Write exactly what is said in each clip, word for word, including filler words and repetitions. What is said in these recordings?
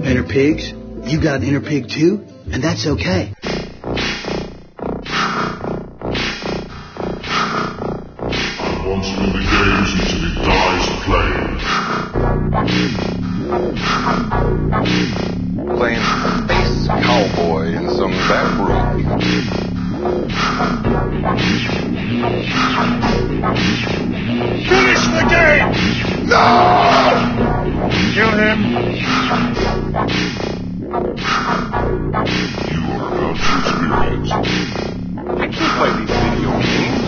inner pigs. You got an inner pig too, and that's okay. Once in the games until he dies playing. Playing space cowboy in some back room. Finish the game! No! Kill him! You are about to experience. I can't play these video games.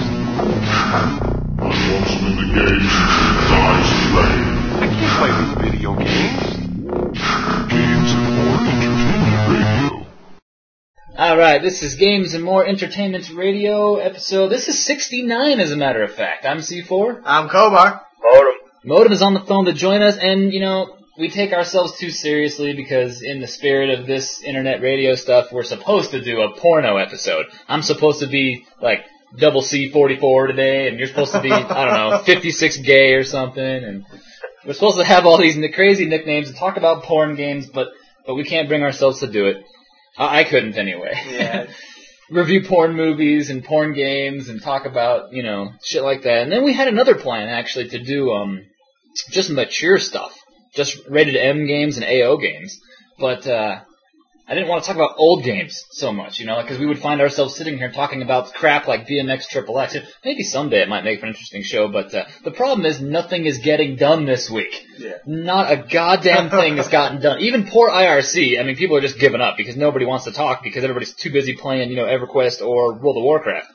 I want him in the games until he dies playing. I can't play these video games. Games and More Entertainment Radio. Alright, this is Games and More Entertainment Radio episode. This is sixty-nine, as a matter of fact. I'm C four. I'm Kobar. Modem. Modem is on the phone to join us, and, you know, we take ourselves too seriously because in the spirit of this internet radio stuff, we're supposed to do a porno episode. I'm supposed to be, like, double C forty-four today, and you're supposed to be, I don't know, fifty-six gay or something, and we're supposed to have all these crazy nicknames and talk about porn games, but, but we can't bring ourselves to do it. I, I couldn't anyway. Yeah. Review porn movies and porn games and talk about, you know, shit like that. And then we had another plan, actually, to do um just mature stuff. Just rated M games and A O games. But uh I didn't want to talk about old games so much, you know, because we would find ourselves sitting here talking about crap like B M X Triple X. Maybe someday it might make for an interesting show, but uh, the problem is nothing is getting done this week. Yeah. Not a goddamn thing has gotten done. Even poor I R C, I mean, people are just giving up because nobody wants to talk because everybody's too busy playing, you know, EverQuest or World of Warcraft.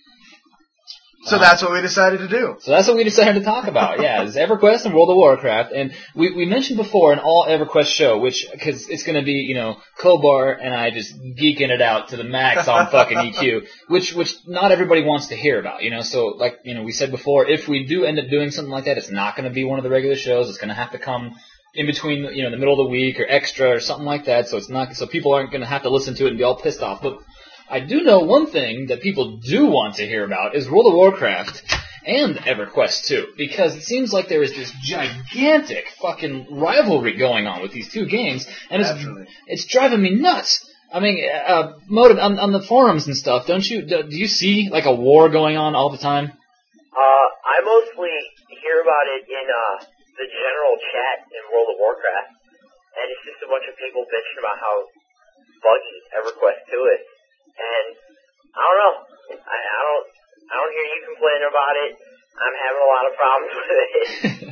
So that's what we decided to do. So that's what we decided to talk about, yeah, is EverQuest and World of Warcraft. And we, we mentioned before an all EverQuest show, which, because it's going to be, you know, Kobar and I just geeking it out to the max on fucking E Q, which, which not everybody wants to hear about, you know. So, like, you know, we said before, if we do end up doing something like that, it's not going to be one of the regular shows. It's going to have to come in between, you know, the middle of the week or extra or something like that. So it's not, so people aren't going to have to listen to it and be all pissed off. But I do know one thing that people do want to hear about is World of Warcraft and EverQuest too, because it seems like there is this gigantic fucking rivalry going on with these two games, and it's Absolutely. it's driving me nuts. I mean, uh, Modem, on, on the forums and stuff, don't you do, do you see like a war going on all the time? Uh, I mostly hear about it in uh, the general chat in World of Warcraft, and it's just a bunch of people bitching about how buggy EverQuest two is. And I don't know. I, I don't. I don't hear you complaining about it. I'm having a lot of problems with it.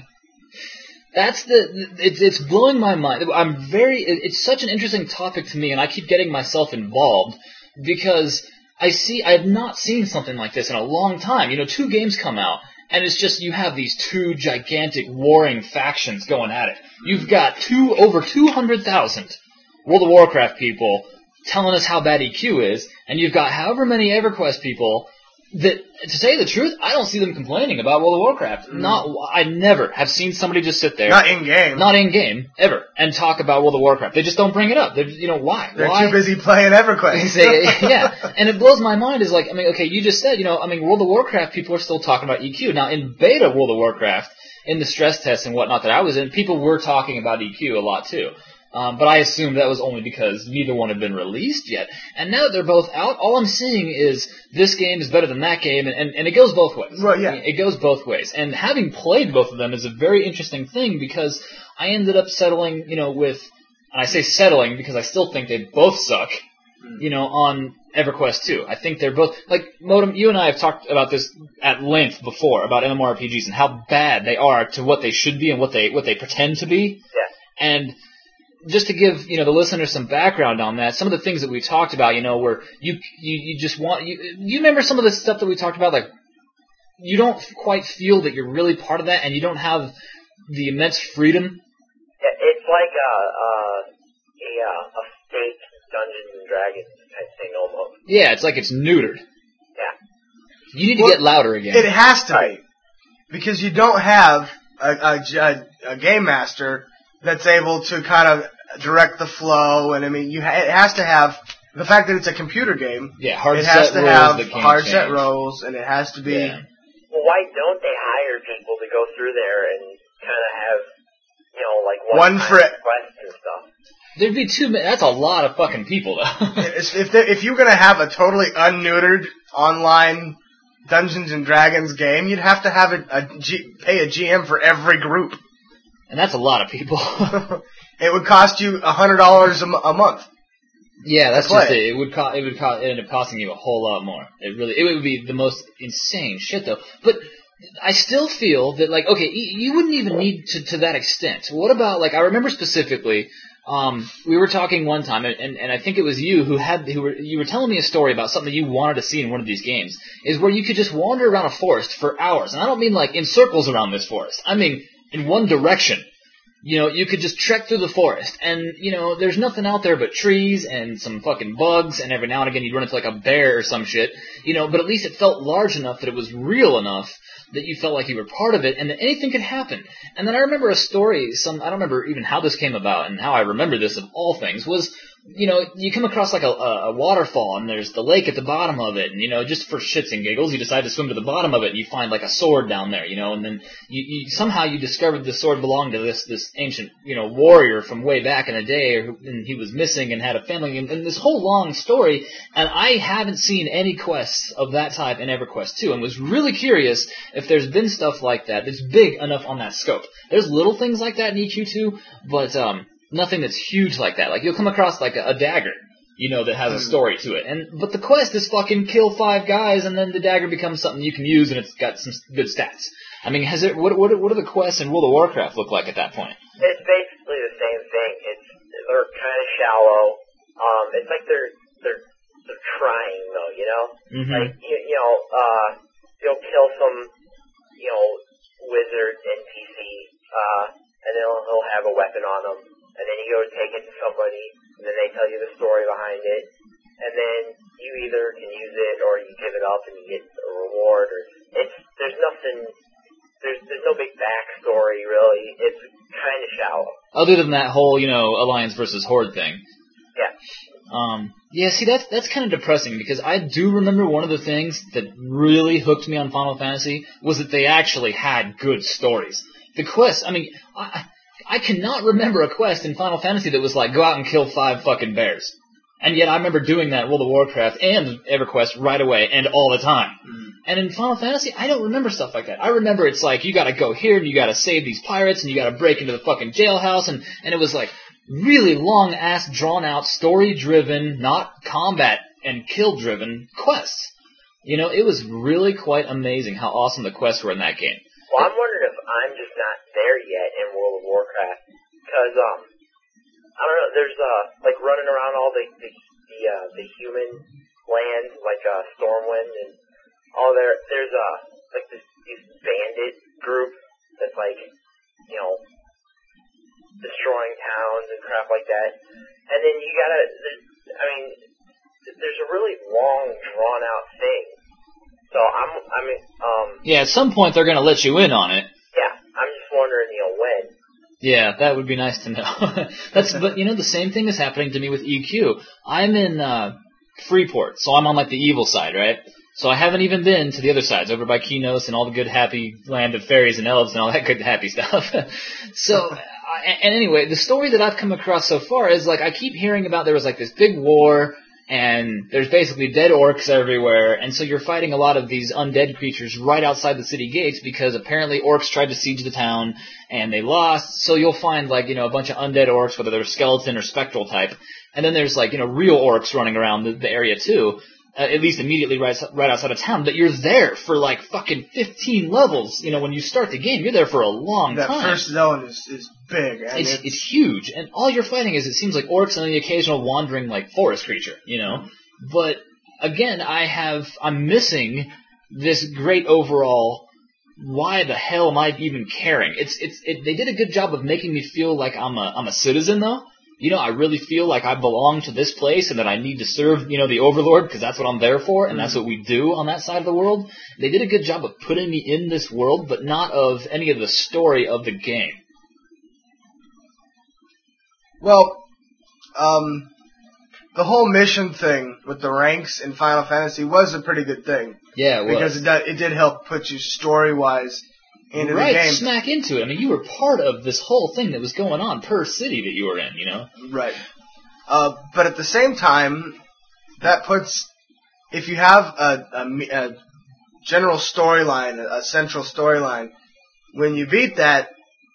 That's the. It's it's blowing my mind. I'm very. It's such an interesting topic to me, and I keep getting myself involved because I see. I have not seen something like this in a long time. You know, two games come out, and it's just you have these two gigantic warring factions going at it. You've got two over two hundred thousand World of Warcraft people telling us how bad E Q is, and you've got however many EverQuest people that, to say the truth, I don't see them complaining about World of Warcraft. Mm. Not, I never have seen somebody just sit there. Not in game. Not in game, ever, and talk about World of Warcraft. They just don't bring it up. They're, you know, why? They're why? too busy playing EverQuest. They, yeah, and it blows my mind is like, I mean, okay, you just said, you know, I mean, World of Warcraft people are still talking about E Q. Now, in beta World of Warcraft, in the stress tests and whatnot that I was in, people were talking about E Q a lot too. Um, but I assumed that was only because neither one had been released yet. And now that they're both out, all I'm seeing is this game is better than that game, and, and, and it goes both ways. Well, yeah. I mean, it goes both ways. And having played both of them is a very interesting thing because I ended up settling, you know, with, and I say settling because I still think they both suck, you know, on EverQuest two. I think they're both, like, Modem, you and I have talked about this at length before, about MMORPGs and how bad they are to what they should be and what they, what they pretend to be. Yeah. And just to give, you know, the listeners some background on that, some of the things that we talked about, you know, where you you, you just want, you, you remember some of the stuff that we talked about, like, you don't quite feel that you're really part of that, and you don't have the immense freedom. Yeah, it's like a, a, a, a fake Dungeons and Dragons type thing almost. Yeah, it's like it's neutered. Yeah. You need to Well, get louder again. It has to Right. be. Because you don't have a, a, a, a game master that's able to kind of direct the flow, and I mean, you ha- it has to have the fact that it's a computer game. Yeah, hard it has set to rules have that can't hard change. set roles, and it has to be. Yeah. Well, why don't they hire people to go through there and kind of have, you know, like one, One for- quests and stuff? There'd be two. That's a lot of fucking people, though. if if, there, if you're gonna have a totally unneutered online Dungeons and Dragons game, you'd have to have a, a G, pay a G M for every group, and that's a lot of people. It would cost you a hundred dollars a month. Yeah, that's just it. It would co- it would co- it end up costing you a whole lot more. It really it would be the most insane shit, though. But I still feel that, like, okay, you wouldn't even need to to that extent. What about, like, I remember specifically. Um, we were talking one time, and, and, and I think it was you who had who were you were telling me a story about something that you wanted to see in one of these games, is where you could just wander around a forest for hours, and I don't mean like in circles around this forest. I mean in one direction. You know, you could just trek through the forest, and, you know, there's nothing out there but trees and some fucking bugs, and every now and again you'd run into like a bear or some shit, you know, but at least it felt large enough that it was real enough that you felt like you were part of it, and that anything could happen. And then I remember a story, some I don't remember even how this came about, and how I remember this of all things, was, you know, you come across like a, a waterfall, and there's the lake at the bottom of it, and, you know, just for shits and giggles, you decide to swim to the bottom of it, and you find like a sword down there, you know, and then you, you somehow you discovered the sword belonged to this this ancient, you know, warrior from way back in the day, or, and he was missing and had a family, and, and this whole long story, and I haven't seen any quests of that type in EverQuest two, and was really curious if there's been stuff like that that's big enough on that scope. There's little things like that in E Q two, but um, nothing that's huge like that. Like, you'll come across like a, a dagger, you know, that has a story to it, and but the quest is fucking kill five guys, and then the dagger becomes something you can use, and it's got some good stats. I mean, has it? What what what do the quests in World of Warcraft look like at that point? It's basically the same thing. It's they're kind of shallow. Um, it's like they're they're they're trying though, you know. Mm-hmm. Like you, you know, uh, you'll kill some, you know, wizard N P C, uh, and then he'll, he'll have a weapon on him, and then you go take it to somebody, and then they tell you the story behind it, and then you either can use it or you give it up and you get a reward. Or it's there's nothing. There's there's no big backstory, really. It's kind of shallow. Other than that whole, you know, Alliance versus Horde thing. Yeah. Um, yeah, see, that's that's kind of depressing, because I do remember one of the things that really hooked me on Final Fantasy was that they actually had good stories. The quests, I mean, I, I cannot remember a quest in Final Fantasy that was like, go out and kill five fucking bears. And yet I remember doing that in World of Warcraft and EverQuest right away and all the time. Mm. And in Final Fantasy, I don't remember stuff like that. I remember it's like, you gotta go here and you gotta save these pirates and you gotta break into the fucking jailhouse, and, and it was like really long-ass, drawn-out, story-driven, not combat and kill-driven quests. You know, it was really quite amazing how awesome the quests were in that game. Well, I'm wondering if I'm just not there yet in World of Warcraft, because, um, I don't know, there's, uh, like, running around all the, the, the, uh, the human lands, like, uh, Stormwind, and all there, there's, uh, like, this, this bandit group that's, like, you know, destroying towns and crap like that, and then you gotta, I mean, there's a really long, drawn-out thing, so I'm, I mean, um... Yeah, at some point they're gonna let you in on it. Yeah, I'm just wondering, you know, when. Yeah, that would be nice to know. That's, but you know, the same thing is happening to me with E Q. I'm in uh, Freeport, so I'm on like the evil side, right? So I haven't even been to the other sides, over by Kinos and all the good happy land of fairies and elves and all that good happy stuff. So, and anyway, the story that I've come across so far is like I keep hearing about there was like this big war, and there's basically dead orcs everywhere, and so you're fighting a lot of these undead creatures right outside the city gates because apparently orcs tried to siege the town and they lost, so you'll find like, you know, a bunch of undead orcs, whether they're skeleton or spectral type, and then there's like, you know, real orcs running around the, the area too, uh, at least immediately right, right outside of town, but you're there for like fucking fifteen levels, you know, when you start the game, you're there for a long that time. That first zone is, is big. And it's, it's, it's huge, and all you're fighting is, it seems like orcs and the occasional wandering, like, forest creature, you know? But, again, I have, I'm missing this great overall, why the hell am I even caring? It's, it's, it, they did a good job of making me feel like I'm a, I'm a citizen, though. You know, I really feel like I belong to this place and that I need to serve, you know, the Overlord, because that's what I'm there for, and that's what we do on that side of the world. They did a good job of putting me in this world, but not of any of the story of the game. Well, um, the whole mission thing with the ranks in Final Fantasy was a pretty good thing. Yeah, it was. Because it, did, it did help put you story-wise into right, the game. smack into it. I mean, you were part of this whole thing that was going on per city that you were in, you know? Right. Uh, but at the same time, that puts, if you have a, a, a general storyline, a central storyline, when you beat that,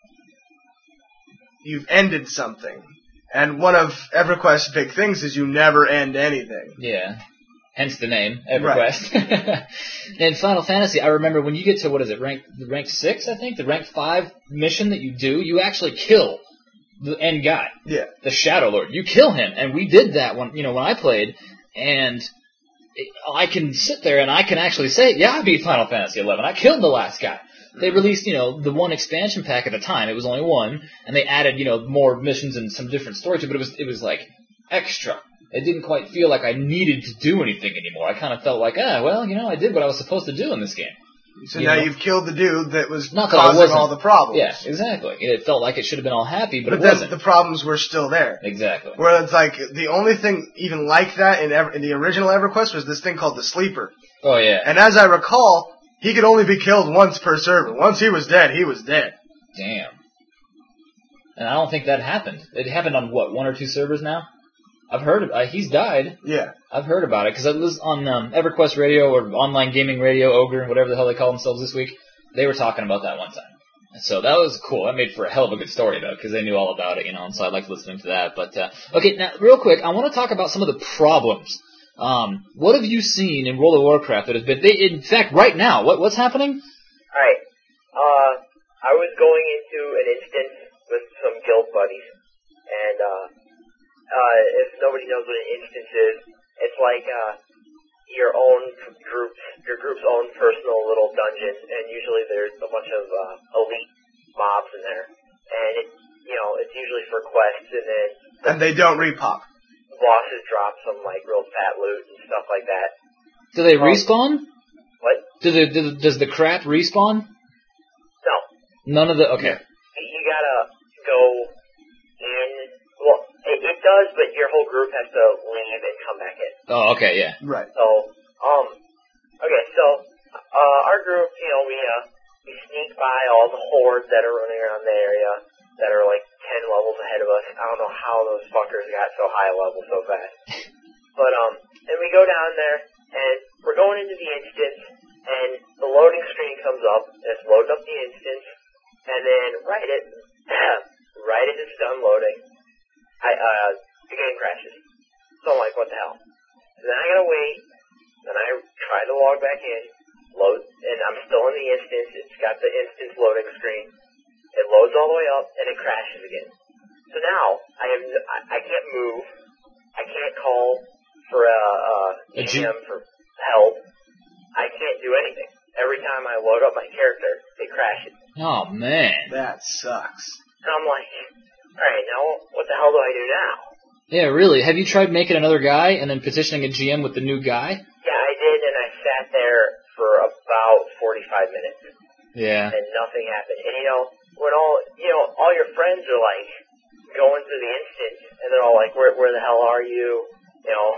you've ended something. And one of EverQuest's big things is you never end anything. Yeah. Hence the name, EverQuest. Right. In Final Fantasy, I remember when you get to, what is it, rank rank six, I think? The rank five mission that you do, you actually kill the end guy. Yeah. The Shadow Lord. You kill him. And we did that when, you know, when I played, and it, I can sit there and I can actually say, yeah, I beat Final Fantasy eleven. I killed the last guy. They released, you know, the one expansion pack at the time. It was only one, and they added, you know, more missions and some different story to it, but it was, it was like, extra. It didn't quite feel like I needed to do anything anymore. I kind of felt like, ah, well, you know, I did what I was supposed to do in this game. So you now know? You've killed the dude that was Not that causing all the problems. Yeah, exactly. It felt like it should have been all happy, but, but it then wasn't. The problems were still there. Exactly. Where it's like, the only thing even like that in, Ever- in the original EverQuest was this thing called the Sleeper. Oh, yeah. And as I recall, he could only be killed once per server. Once he was dead, he was dead. Damn. And I don't think that happened. It happened on, what, one or two servers now? I've heard of, uh, he's died. Yeah. I've heard about it, because I was on um, EverQuest Radio or Online Gaming Radio, Ogre, whatever the hell they call themselves this week. They were talking about that one time. So that was cool. That made for a hell of a good story, though, because they knew all about it, you know, and so I liked listening to that. But, uh, okay, now, real quick, I want to talk about some of the problems. Um, what have you seen in World of Warcraft that has been, they, in fact, right now, what what's happening? Alright, uh, I was going into an instance with some guild buddies, and, uh, uh, if nobody knows what an instance is, it's like, uh, your own group, your group's own personal little dungeon, and usually there's a bunch of, uh, elite mobs in there, and it, you know, it's usually for quests, and then... And they don't repop. Bosses drop some, like, real fat loot and stuff like that. Do they um, respawn? What? Do the, do the, does the crap respawn? No. None of the, okay. You gotta go in, well, it, it does, but your whole group has to leave and come back in. Oh, okay, yeah. Right. So, um, okay, so, uh, our group, you know, we, uh, we sneak by all the hordes that are running around the area that are, like, ten levels ahead of us. I don't know how those fuckers got so high level so fast. But, um, and we go down there, and we're going into the instance, and the loading screen comes up, and it's loading up the instance, and then right at, right as it's done loading, I, uh, the game crashes. So I'm like, what the hell? And then I gotta wait, then I try to log back in, load, and I'm still in the instance, it's got the instance loading screen, it loads all the way up, and it crashes again. So now, I have, I, I can't move, I can't call for a, a G M for help, I can't do anything. Every time I load up my character, it crashes. Oh, man. That sucks. And I'm like, alright, now what the hell do I do now? Yeah, really. Have you tried making another guy and then petitioning a G M with the new guy? Yeah, I did, and I sat there for about forty-five minutes. Yeah. And nothing happened. And you know, when all, you know, all your friends are like, going through the instance, and they're all like, where, where the hell are you? You know,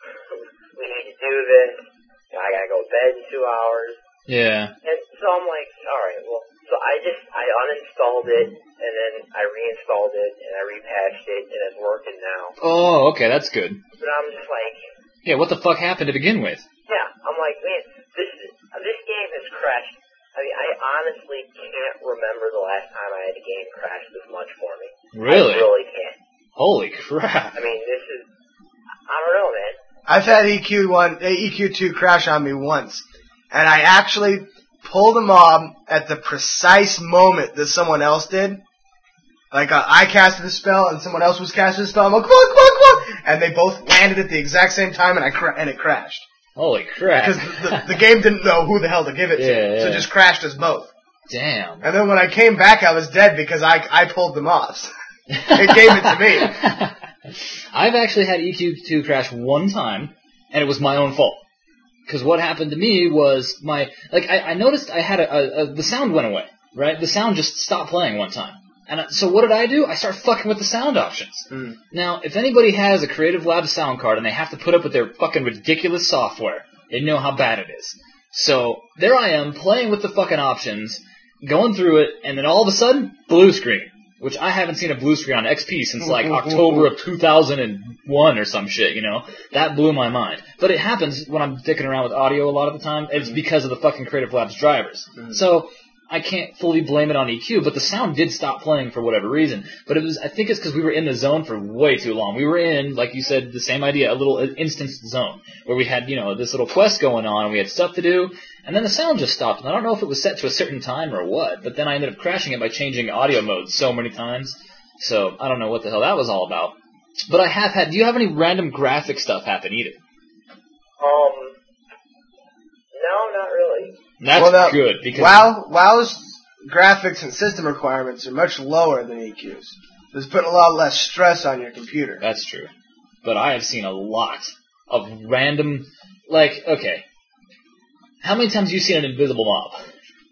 we need to do this. You know, I gotta go to bed in two hours. Yeah. And so I'm like, alright, well, so I just, I uninstalled it, and then I reinstalled it, and I repatched it, and it's working now. Oh, okay, that's good. But I'm just like... Yeah, what the fuck happened to begin with? Yeah, I'm like, man, this this game has crashed. I mean, I honestly can't remember the last time I had a game crash this much for me. Really? I really can't. Holy crap. I mean, this is... I don't know, man. I've had E Q one, E Q two crash on me once, and I actually pulled a mob at the precise moment that someone else did. Like, uh, I casted a spell, and someone else was casting a spell. I'm like, come on, come on, come on! And they both landed at the exact same time, and I cra- and it crashed. Holy crap. Because the, the, the game didn't know who the hell to give it Yeah, to, yeah. so it just crashed us both. Damn. And then when I came back, I was dead because I, I pulled them off. It gave it to me. I've actually had E Q two crash one time, and it was my own fault. Because what happened to me was my, like, I, I noticed I had a, a, a, the sound went away, right? The sound just stopped playing one time. And I, so what did I do? I started fucking with the sound options. Mm. Now, if anybody has a Creative Labs sound card and they have to put up with their fucking ridiculous software, they know how bad it is. So, there I am, playing with the fucking options, going through it, and then all of a sudden, blue screen. Which I haven't seen a blue screen on X P since like October of two thousand one or some shit, you know? That blew my mind. But it happens when I'm dicking around with audio a lot of the time. It's because of the fucking Creative Labs drivers. Mm-hmm. So I can't fully blame it on E Q, but the sound did stop playing for whatever reason. But it was, I think it's because we were in the zone for way too long. We were in, like you said, the same idea, a little instance zone, where we had, you know, this little quest going on, and we had stuff to do, and then the sound just stopped. And I don't know if it was set to a certain time or what, but then I ended up crashing it by changing audio modes so many times. So I don't know what the hell that was all about. But I have had, do you have any random graphic stuff happen either? Um, no, not really. That's well, now, good, because WoW, WoW's graphics and system requirements are much lower than E Q's. It's putting a lot less stress on your computer. That's true. But I have seen a lot of random, like, okay. How many times have you seen an invisible mob? Um,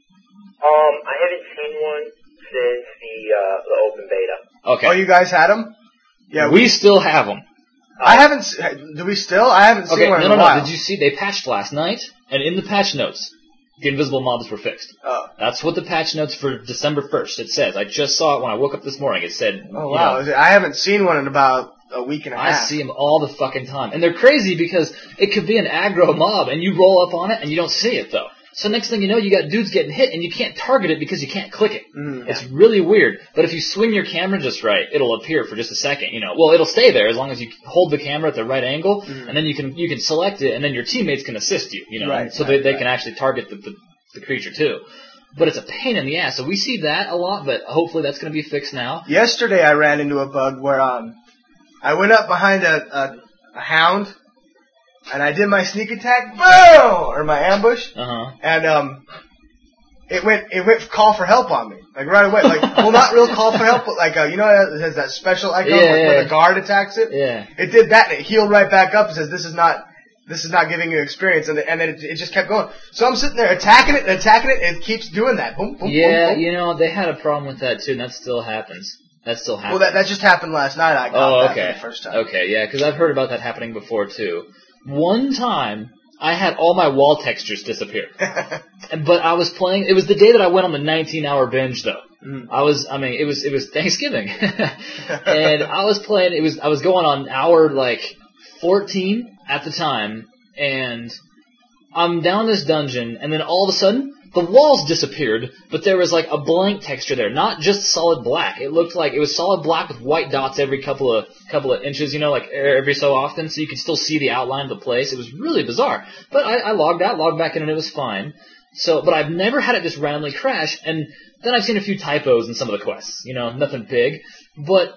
I haven't seen one since the, uh, the open beta. Okay. Oh, you guys had them? Yeah, we, we still have them. I haven't, do we still? I haven't seen okay, one no, in no, a no. while. Did you see, they patched last night, and in the patch notes, the invisible mobs were fixed. Oh. That's what the patch notes for December first, it says. I just saw it when I woke up this morning. It said, oh, wow. You know, I haven't seen one in about a week and a I half. see them all the fucking time. And they're crazy because it could be an aggro mob, and you roll up on it, and you don't see it, though. So next thing you know, you got dudes getting hit, and you can't target it because you can't click it. Mm, it's really weird. But if you swing your camera just right, it'll appear for just a second. You know, well, it'll stay there as long as you hold the camera at the right angle, mm. and then you can you can select it, and then your teammates can assist you. You know, right, so right, they they right. can actually target the, the the creature too. But it's a pain in the ass. So we see that a lot, but hopefully that's going to be fixed now. Yesterday I ran into a bug where um I went up behind a a, a hound. And I did my sneak attack, boom, or my ambush, uh-huh. and um, it went it went call for help on me, like right away, like well, not real call for help, but like uh, you know, it has that special icon yeah, where, yeah. where the guard attacks it. Yeah, it did that, and it healed right back up. And says this is not this is not giving you experience, and, the, and then it, it just kept going. So I'm sitting there attacking it and attacking it, and it keeps doing that. Boom, boom, yeah. boom, boom. You know, they had a problem with that too, and that still happens. That still happens. Well, that that just happened last night. I got oh, that okay. for the first time. Okay, yeah, because I've heard about that happening before too. One time, I had all my wall textures disappear. But I was playing, it was the day that I went on the nineteen hour binge though. Mm. I was, I mean, it was, it was Thanksgiving. And I was playing, it was, I was going on hour like fourteen at the time, and I'm down this dungeon, and then all of a sudden, the walls disappeared, but there was like a blank texture there, not just solid black. It looked like it was solid black with white dots every couple of couple of inches, you know, like every so often, so you could still see the outline of the place. It was really bizarre. But I, I logged out, logged back in, and it was fine. So, but I've never had it just randomly crash, and then I've seen a few typos in some of the quests, you know, nothing big. But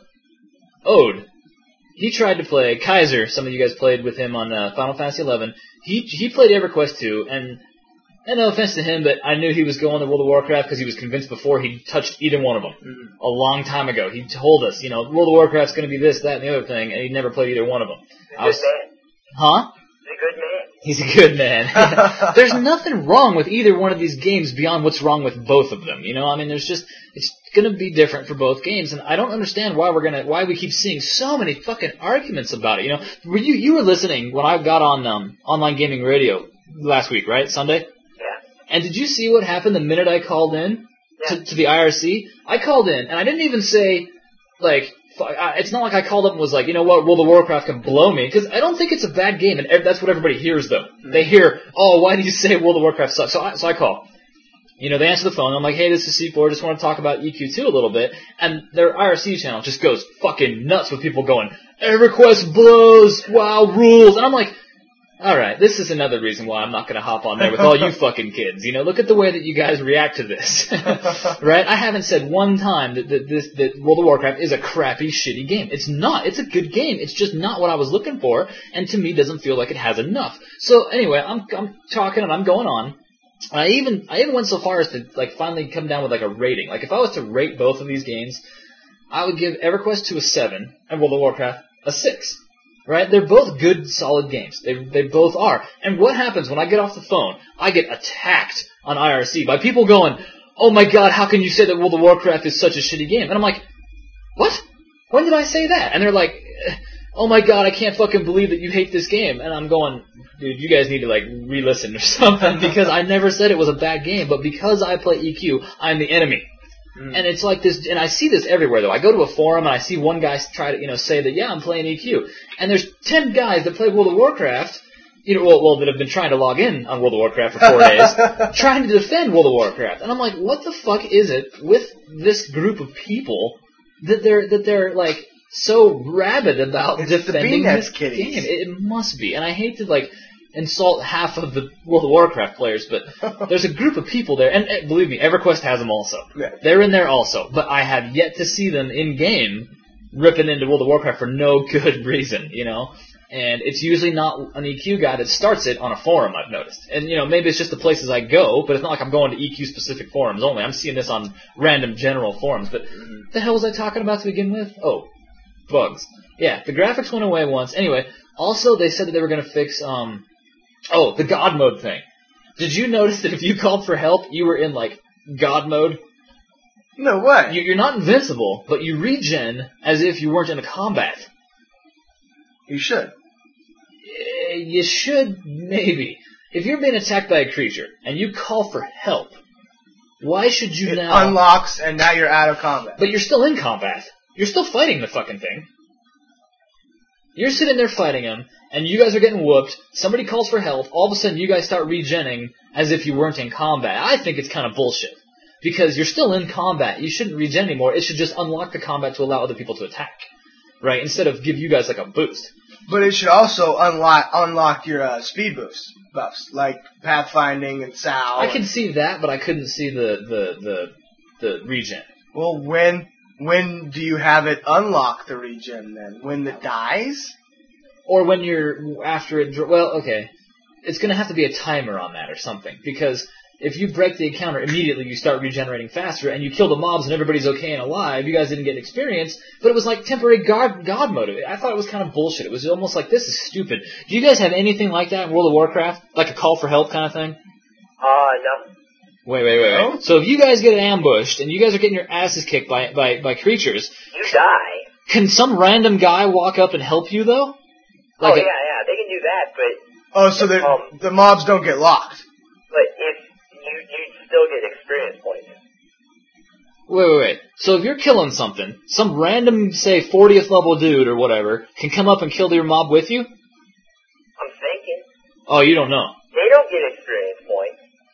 Ode, he tried to play Kaiser. Some of you guys played with him on uh, Final Fantasy eleven. He he played EverQuest two, and. And no offense to him, but I knew he was going to World of Warcraft because he was convinced before he touched either one of them. Mm-hmm. A long time ago. He told us, you know, World of Warcraft's going to be this, that, and the other thing, and he never played either one of them. He's a good man. Huh? He's a good man. He's a good man. There's nothing wrong with either one of these games beyond what's wrong with both of them. You know, I mean, there's just, it's going to be different for both games, and I don't understand why we're going to, why we keep seeing so many fucking arguments about it. You know, were you, you were listening when I got on um, online gaming radio last week, right? Sunday? And did you see what happened the minute I called in yeah. to, to the I R C? I called in, and I didn't even say, like, it's not like I called up and was like, you know what, World of Warcraft can blow me, because I don't think it's a bad game, and that's what everybody hears, though. Mm-hmm. They hear, oh, why did you say World of Warcraft sucks? So I, so I call. You know, they answer the phone, I'm like, hey, this is C four, just want to talk about E Q two a little bit, and their I R C channel just goes fucking nuts with people going, EverQuest blows, WoW rules, and I'm like, alright, this is another reason why I'm not going to hop on there with all you fucking kids. You know, look at the way that you guys react to this. Right? I haven't said one time that, that, this, that World of Warcraft is a crappy, shitty game. It's not. It's a good game. It's just not what I was looking for, and to me doesn't feel like it has enough. So anyway, I'm, I'm talking and I'm going on. I even, I even went so far as to, like, finally come down with, like, a rating. Like, if I was to rate both of these games, I would give EverQuest two a seven and World of Warcraft a six. Right? They're both good, solid games. They they both are. And what happens when I get off the phone? I get attacked on I R C by people going, oh my god, how can you say that World of Warcraft is such a shitty game? And I'm like, what? When did I say that? And they're like, oh my god, I can't fucking believe that you hate this game. And I'm going, dude, you guys need to like re-listen or something because I never said it was a bad game, but because I play E Q, I'm the enemy. Mm. And it's like this, and I see this everywhere though. I go to a forum and I see one guy try to, you know, say that, yeah, I'm playing E Q. And there's ten guys that play World of Warcraft, you know, well, well, that have been trying to log in on World of Warcraft for four days, trying to defend World of Warcraft. And I'm like, what the fuck is it with this group of people that they're, that they're like, so rabid about it's defending the this kitties. game. It, it must be. And I hate to, like, insult half of the World of Warcraft players, but there's a group of people there, and, and believe me, EverQuest has them also. Yeah. They're in there also, but I have yet to see them in-game ripping into World of Warcraft for no good reason, you know? And it's usually not an E Q guy that starts it on a forum, I've noticed. And, you know, maybe it's just the places I go, but it's not like I'm going to E Q-specific forums only. I'm seeing this on random general forums, but mm-hmm. the hell was I talking about to begin with? Oh. Bugs. Yeah, the graphics went away once. Anyway, also they said that they were going to fix, um, oh, the God mode thing. Did you notice that if you called for help, you were in, like, God mode? No way. You, you're not invincible, but you regen as if you weren't in a combat. You should. You should, maybe. If you're being attacked by a creature, and you call for help, why should you it now... unlocks, and now you're out of combat. But you're still in combat. You're still fighting the fucking thing. You're sitting there fighting him, and you guys are getting whooped. Somebody calls for help. All of a sudden, you guys start regenning as if you weren't in combat. I think it's kind of bullshit. Because you're still in combat. You shouldn't regen anymore. It should just unlock the combat to allow other people to attack. Right? Instead of give you guys like a boost. But it should also unlock unlock your uh, speed boosts buffs, like pathfinding and S A O. I can see that, but I couldn't see the, the, the, the regen. Well, when... When do you have it unlock the regen then? When it dies? Or when you're after it... Well, okay. It's going to have to be a timer on that or something. Because if you break the encounter, immediately you start regenerating faster and you kill the mobs and everybody's okay and alive. You guys didn't get experience. But it was like temporary God, God mode. I thought it was kind of bullshit. It was almost like, this is stupid. Do you guys have anything like that in World of Warcraft? Like a call for help kind of thing? Uh, no. Wait, wait, wait, wait. So if you guys get ambushed and you guys are getting your asses kicked by by, by creatures, you die. Can some random guy walk up and help you though? Like oh yeah, a, yeah, they can do that, but oh, so the um, the mobs don't get locked. But if you you still get experience points. Wait, wait, wait. So if you're killing something, some random, say, fortieth level dude or whatever can come up and kill your mob with you? I'm thinking. Oh, you don't know. They don't get experience points.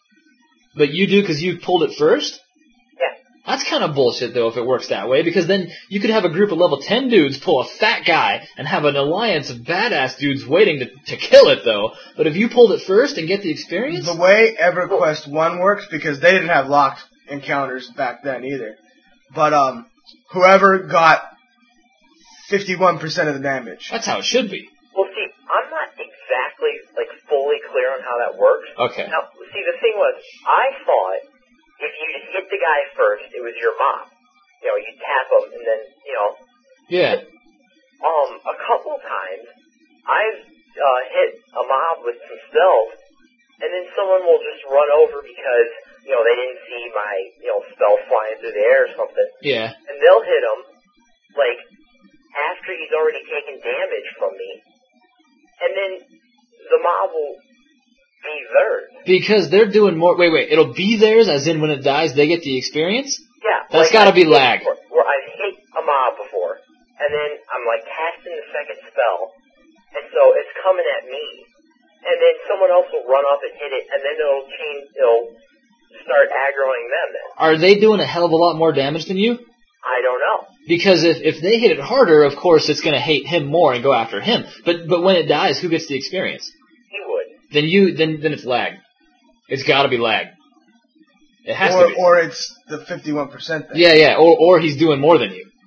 But you do because you pulled it first? Yeah. That's kind of bullshit, though, if it works that way, because then you could have a group of level ten dudes pull a fat guy and have an alliance of badass dudes waiting to, to kill it, though. But if you pulled it first and get the experience... The way EverQuest one works, because they didn't have locked encounters back then either, but um, whoever got fifty-one percent of the damage. That's how it should be. Well, see, I'm not exactly, like, fully clear on how that works. Okay. Now, see, the thing was, I thought if you hit the guy first, it was your mob. You know, you tap him, and then, you know... Yeah. Um, a couple times, I've uh, hit a mob with some spells, and then someone will just run over because, you know, they didn't see my, you know, spell flying through the air or something. Yeah. And they'll hit him, like, after he's already taken damage from me. And then the mob will be theirs. Because they're doing more... Wait, wait. It'll be theirs, as in when it dies, they get the experience? Yeah. That's like gotta be lag. Before, where I've hit a mob before, and then I'm, like, casting the second spell, and so it's coming at me. And then someone else will run up and hit it, and then it'll change... It'll start aggroing them then. Are they doing a hell of a lot more damage than you? I don't know. Because if, if they hit it harder, of course it's going to hate him more and go after him. But but when it dies, who gets the experience? He would. Then you then then it's lag. It's got to be lag. It has or, to be. Or it's the fifty-one percent thing. Yeah, yeah. Or or he's doing more than you.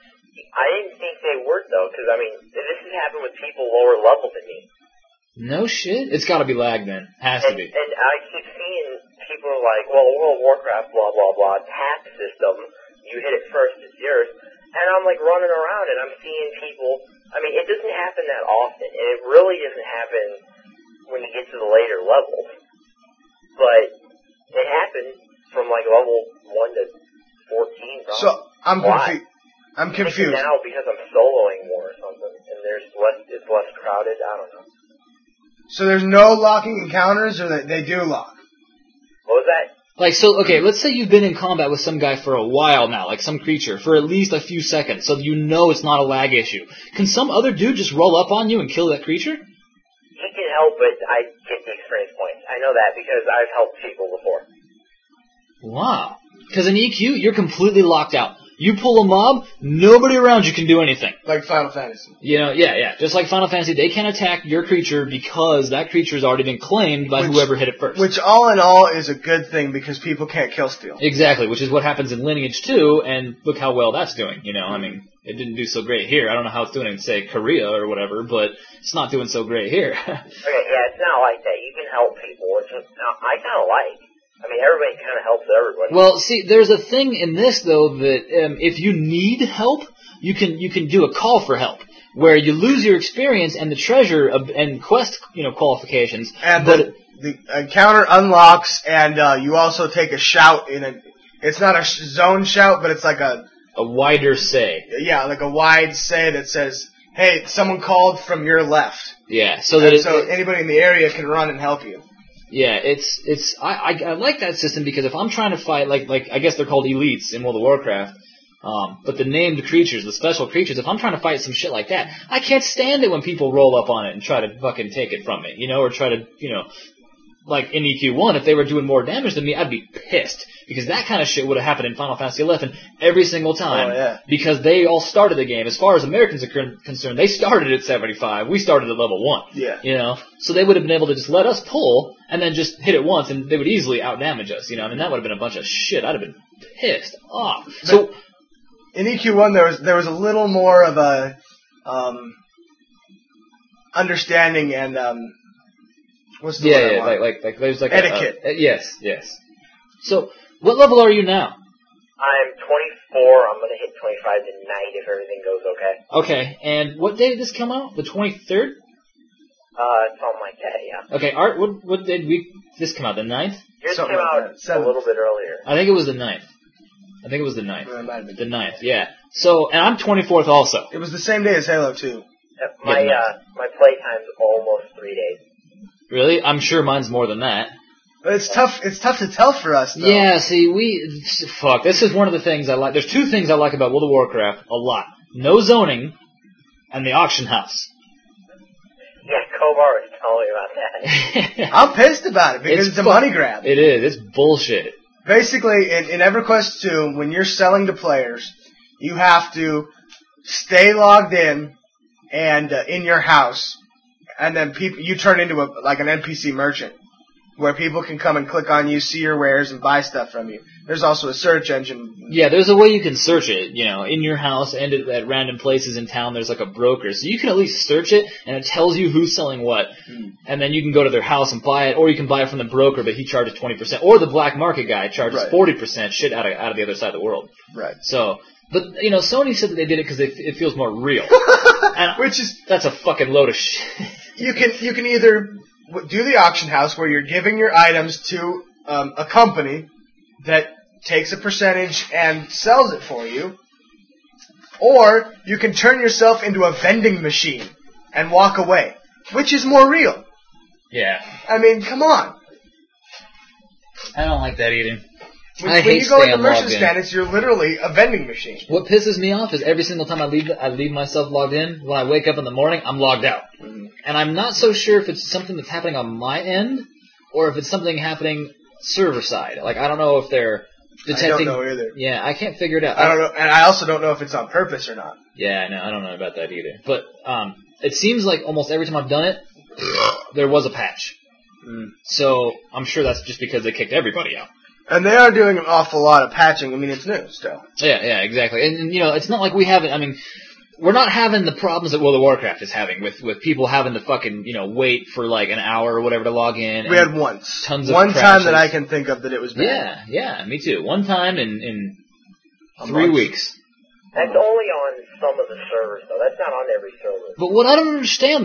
I didn't think they would though, because I mean this has happened with people lower level than me. No shit. It's got to be lag then. Has and, to be. And I keep seeing people are like, well, World of Warcraft, blah blah blah, tap system. You hit it first, it's yours. And I'm like running around and I'm seeing people, I mean, it doesn't happen that often. And it really doesn't happen when you get to the later levels. But it happened from like level one to fourteen. Probably. So, I'm confused. I'm confused. Now because I'm soloing more or something. And there's less it's less crowded. I don't know. So there's no locking encounters, or they, they do lock? What was that? Like, so, okay, let's say you've been in combat with some guy for a while now, like some creature, for at least a few seconds, so you know it's not a lag issue. Can some other dude just roll up on you and kill that creature? He can help, but I get the experience points. I know that because I've helped people before. Wow. Because in E Q, you're completely locked out. You pull a mob, nobody around you can do anything. Like Final Fantasy. You know, yeah, yeah. Just like Final Fantasy, they can't attack your creature because that creature's already been claimed by Which- whoever hit it first. Which, all in all, is a good thing because people can't kill steal. Exactly, which is what happens in Lineage two, and look how well that's doing. You know, I mean, it didn't do so great here. I don't know how it's doing in, say, Korea or whatever, but it's not doing so great here. Okay, yeah, it's not like that. You can help people. It's just, I kind of like. I mean, everybody kind of helps everybody. Well, see, there's a thing in this though that um, if you need help, you can you can do a call for help, where you lose your experience and the treasure of, and quest, you know, qualifications. And but the, the encounter unlocks, and uh, you also take a shout in a. It's not a sh- zone shout, but it's like a a wider say. yeah, like a wide say that says, "Hey, someone called from your left." Yeah, so that And it, so it- anybody in the area can run and help you. yeah, it's it's I, I I like that system because if I'm trying to fight like like I guess they're called elites in World of Warcraft. Um, but the named creatures, the special creatures, if I'm trying to fight some shit like that, I can't stand it when people roll up on it and try to fucking take it from me, you know, or try to, you know, like in E Q one, if they were doing more damage than me, I'd be pissed. Because that kind of shit would have happened in Final Fantasy eleven every single time. Oh, yeah. Because they all started the game. As far as Americans are con- concerned, they started at seventy-five. We started at level one. Yeah. You know? So they would have been able to just let us pull and then just hit it once and they would easily outdamage us. You know? I mean, that would have been a bunch of shit. I'd have been pissed off. So, In E Q one, there was there was a little more of a um, understanding and um, what's the yeah, word I yeah, want? like, like, like, there's like Etiquette. A, a, yes, yes. So, what level are you now? I'm twenty-four. I'm going to hit twenty-five tonight if everything goes okay. Okay, and what day did this come out? The twenty-third? Uh, something like that, yeah. Okay, Art, what, what did we, this come out? The ninth? Yours Something came like out that. a Seventh. little bit earlier. I think it was the ninth. I think it was the ninth. Well, it might have been- The ninth, yeah. So, and I'm twenty-fourth also. It was the same day as Halo two. Uh, My, Yeah, uh, my playtime's almost three days. Really? I'm sure mine's more than that. But it's tough. It's tough to tell for us, though. Yeah, see, we, fuck, this is one of the things I like. There's two things I like about World of Warcraft a lot. No zoning, and the auction house. Yeah, Kovar was telling me about that. I'm pissed about it because it's, a fu- money grab. It is. It's bullshit. Basically, in, in EverQuest two, when you're selling to players, you have to stay logged in and uh, in your house, and then people you turn into a like an N P C merchant, where people can come and click on you, see your wares, and buy stuff from you. There's also a search engine. Yeah, there's a way you can search it, you know, in your house and at, at random places in town. There's like a broker, so you can at least search it, and it tells you who's selling what, Hmm. and then you can go to their house and buy it, or you can buy it from the broker, but he charges twenty percent, or the black market guy charges Right. forty percent shit out of out of the other side of the world. Right. So, but you know, Sony said that they did it because it feels more real, and Which is that's a fucking load of shit. you can you can either w- do the auction house where you're giving your items to um, a company that takes a percentage and sells it for you, or you can turn yourself into a vending machine and walk away, which is more real. Yeah, I mean, come on. I don't like that either. When, I when hate you go into staying merchant logged in. stand, it's you're literally a vending machine. What pisses me off is every single time I leave, I leave myself logged in. When I wake up in the morning, I'm logged out, and I'm not so sure if it's something that's happening on my end or if it's something happening server side. Like I don't know if they're detecting. I don't know either. Yeah, I can't figure it out. I don't know, and I also don't know if it's on purpose or not. Yeah, no, I don't know about that either. But um, it seems like almost every time I've done it, there was a patch. Mm. So I'm sure that's just because they kicked everybody out. And they are doing an awful lot of patching. I mean, it's new still. Yeah, yeah, exactly. And, and you know, it's not like we haven't. I mean, we're not having the problems that World of Warcraft is having with with people having to fucking you know wait for like an hour or whatever to log in. We and had once. tons of One time crashes. that I can think of that it was bad. Yeah, yeah, me too. One time in in A three month. weeks. That's only on some of the servers, though. That's not on every server. But what I don't understand then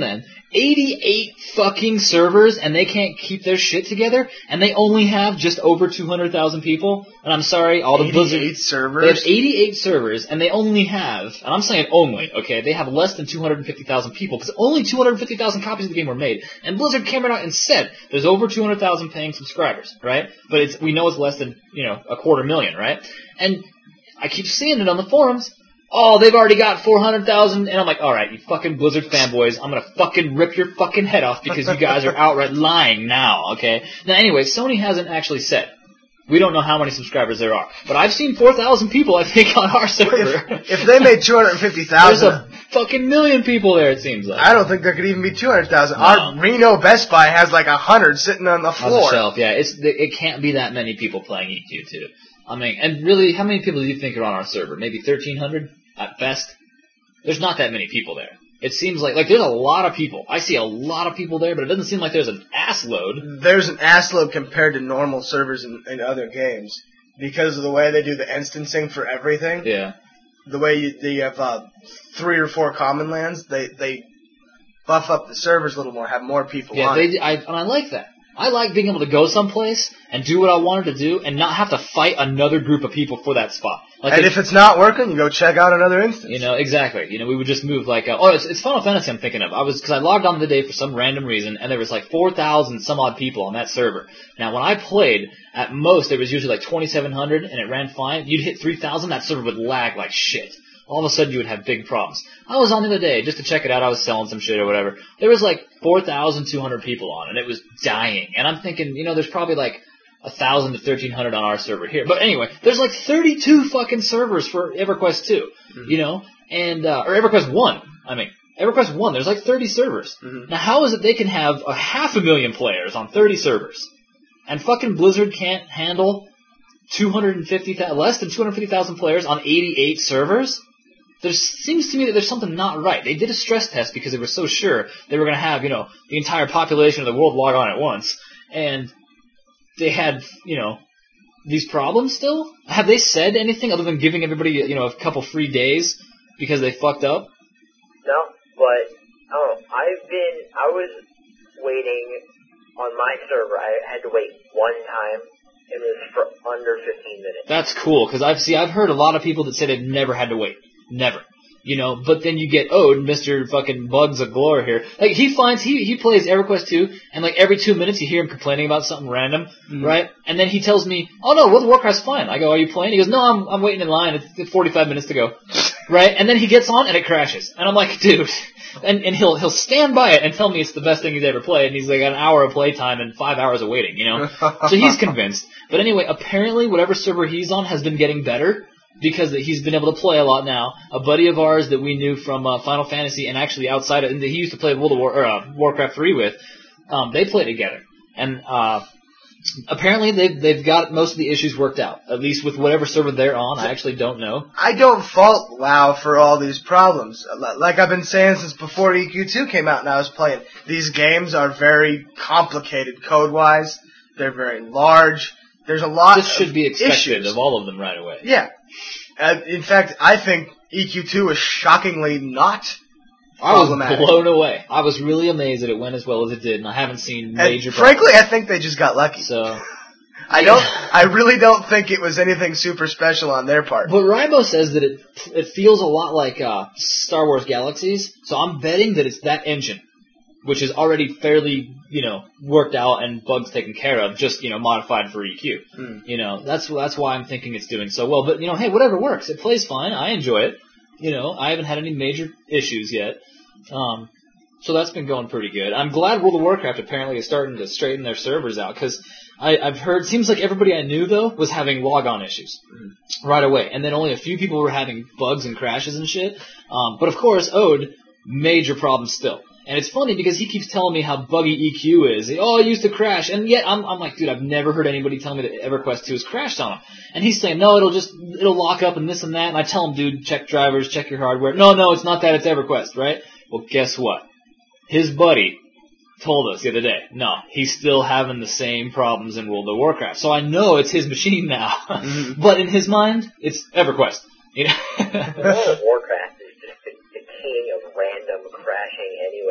eighty-eight fucking servers, and they can't keep their shit together, and they only have just over two hundred thousand people. And I'm sorry, all the Blizzard... eighty-eight servers? They have eighty-eight servers, and they only have, and I'm saying only, okay, they have less than two hundred fifty thousand people, because only two hundred fifty thousand copies of the game were made. And Blizzard came out and said, there's over two hundred thousand paying subscribers, right? But it's we know it's less than, you know, a quarter million, right? And I keep seeing it on the forums. Oh, they've already got four hundred thousand, and I'm like, alright, you fucking Blizzard fanboys, I'm gonna fucking rip your fucking head off because you guys are outright lying now, okay? Now anyway, Sony hasn't actually said. We don't know how many subscribers there are. But I've seen four thousand people, I think, on our server. If, if they made two hundred fifty thousand... There's a fucking million people there, it seems like. I don't think there could even be two hundred thousand. No. Our Reno Best Buy has like one hundred sitting on the floor. On the shelf, yeah. It's, it can't be that many people playing E Q two. I mean, and really, how many people do you think are on our server? Maybe thirteen hundred at best? There's not that many people there. It seems like, like there's a lot of people. I see a lot of people there, but it doesn't seem like there's an ass load. There's an ass load compared to normal servers in, in other games. Because of the way they do the instancing for everything. Yeah. The way you, you have uh, three or four common lands, they, they buff up the servers a little more, have more people yeah, on they, it. I, and I like that. I like being able to go someplace and do what I wanted to do and not have to fight another group of people for that spot. Like and they, if it's not working, you go check out another instance. You know, exactly. You know, we would just move like, uh, oh, it's, it's Final Fantasy I'm thinking of. I was, cause I logged on today for some random reason and there was like four thousand some odd people on that server. Now when I played, at most there was usually like twenty-seven hundred and it ran fine. You'd hit three thousand, that server would lag like shit. All of a sudden you would have big problems. I was on the other day just to check it out. I was selling some shit or whatever. There was like four thousand two hundred people on and it was dying. And I'm thinking, you know, there's probably like one thousand to thirteen hundred on our server here. But anyway, there's like thirty-two fucking servers for EverQuest two, mm-hmm. you know, and, uh, or EverQuest one, I mean. EverQuest one, there's like thirty servers. Mm-hmm. Now how is it they can have a half a million players on thirty servers? And fucking Blizzard can't handle two hundred fifty, less than two hundred fifty thousand players on eighty-eight servers? There seems to me that there's something not right. They did a stress test because they were so sure they were going to have, you know, the entire population of the world log on at once. And they had, you know, these problems still? Have they said anything other than giving everybody, you know, a couple free days because they fucked up? No, but, oh, I've been, I was waiting on my server. I had to wait one time. It was for under fifteen minutes. That's cool, because I've, see, I've heard a lot of people that say they've never had to wait. Never. You know, but then you get Ode, Mister fucking Bugs of Glory here. Like, he finds, he, he plays EverQuest two, and like every two minutes you hear him complaining about something random, mm-hmm. right? And then he tells me, oh no, World of Warcraft's fine. I go, are you playing? He goes, no, I'm, I'm waiting in line. It's forty-five minutes to go. Right? And then he gets on and it crashes. And I'm like, dude. And, and he'll, he'll stand by it and tell me it's the best thing he's ever played, and he's like got an hour of playtime and five hours of waiting, you know? So he's convinced. But anyway, apparently whatever server he's on has been getting better. Because he's been able to play a lot now. A buddy of ours that we knew from uh, Final Fantasy and actually outside of, and he used to play World of War, or, uh, Warcraft three with, um, they play together. And uh, apparently they've, they've got most of the issues worked out. At least with whatever server they're on. I actually don't know. I don't fault WoW for all these problems. Like I've been saying since before E Q two came out and I was playing. These games are very complicated code-wise. They're very large. There's a lot This should of be expected issues. of all of them right away. Yeah. Uh, in fact, I think E Q two is shockingly not I was problematic. blown away. I was really amazed that it went as well as it did, and I haven't seen major and frankly, problems. I think they just got lucky. So, I don't. I really don't think it was anything super special on their part. But Rainbow says that it it feels a lot like uh, Star Wars Galaxies, so I'm betting that it's that engine, which is already fairly, you know, worked out and bugs taken care of, just, you know, modified for E Q. Mm. You know, that's that's why I'm thinking it's doing so well. But, you know, hey, whatever works. It plays fine. I enjoy it. You know, I haven't had any major issues yet. Um, so that's been going pretty good. I'm glad World of Warcraft apparently is starting to straighten their servers out, because I've heard, it seems like everybody I knew, though, was having logon issues mm. right away. And then only a few people were having bugs and crashes and shit. Um, but, of course, Ode, major problem still. And it's funny because he keeps telling me how buggy E Q is. Oh, it used to crash. And yet I'm, I'm like, dude, I've never heard anybody tell me that EverQuest two has crashed on him. And he's saying, no, it'll just, it'll lock up and this and that. And I tell him, dude, check drivers, check your hardware. No, no, it's not that, it's EverQuest, right? Well, guess what? His buddy told us the other day, no, he's still having the same problems in World of Warcraft. So I know it's his machine now. Mm-hmm. But in his mind, it's EverQuest. You know? World of Warcraft is just the, the king of random crashing anyway.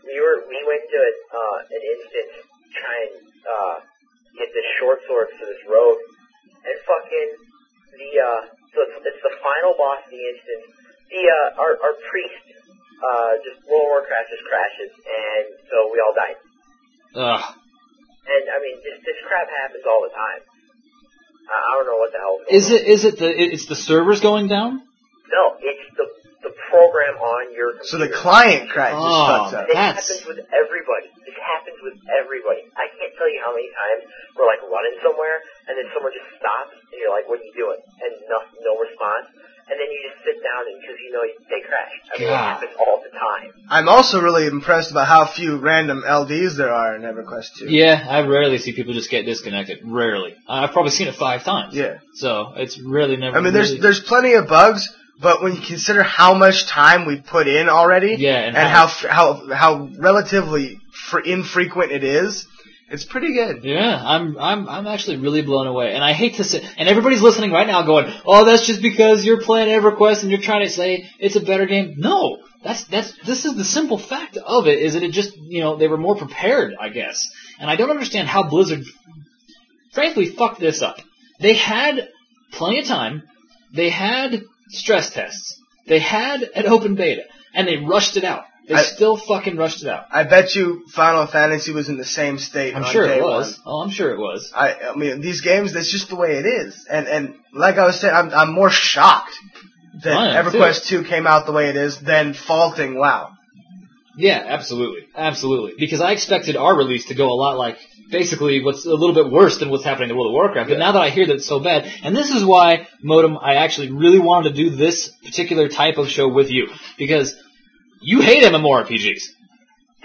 we were we went to uh, an instance to try and uh, get this short sword for this rogue, and fucking the uh, so it's, it's the final boss of the instance. The uh, our our priest uh, just World of Warcraft just crashes, and so we all died. Ugh. And I mean, this this crap happens all the time. I, I don't know what the hell. Is it is it the it's the servers going down? No, it's the the program on your computer. So the client crash just Oh, fucks up. This That's- happens with everybody. This happens with everybody. I can't tell you how many times we're like running somewhere, and then someone just stops, and you're like, "What are you doing?" And no, no response. And then you just sit down, and because you know they crash. I mean, God. it happens all the time. I'm also really impressed about how few random L Ds there are in EverQuest two. Yeah, I rarely see people just get disconnected. Rarely. I've probably seen it five times. Yeah. So it's really never. I mean, there's really, there's plenty of bugs, but when you consider how much time we put in already, Yeah, and and how- how how how relatively fr- infrequent it is, it's pretty good. Yeah, I'm I'm I'm actually really blown away, and I hate to say, and everybody's listening right now, going, "Oh, that's just because you're playing EverQuest and you're trying to say it's a better game." No, that's that's this is the simple fact of it is that it just you know they were more prepared, I guess, and I don't understand how Blizzard, frankly, fucked this up. They had plenty of time, they had stress tests, they had an open beta, and they rushed it out. They I- still fucking rushed it out. I bet you Final Fantasy was in the same state. I'm on sure day it was. one. Oh, I'm sure it was. I, I mean, these games, that's just the way it is. And and like I was saying, I'm I'm more shocked that I am, EverQuest two came out the way it is than faulting WoW. Yeah, absolutely. Absolutely. Because I expected our release to go a lot like, basically, what's a little bit worse than what's happening to World of Warcraft. But now that I hear that it's so bad, and this is why, Modem, I actually really wanted to do this particular type of show with you. Because you hate MMORPGs. Yeah.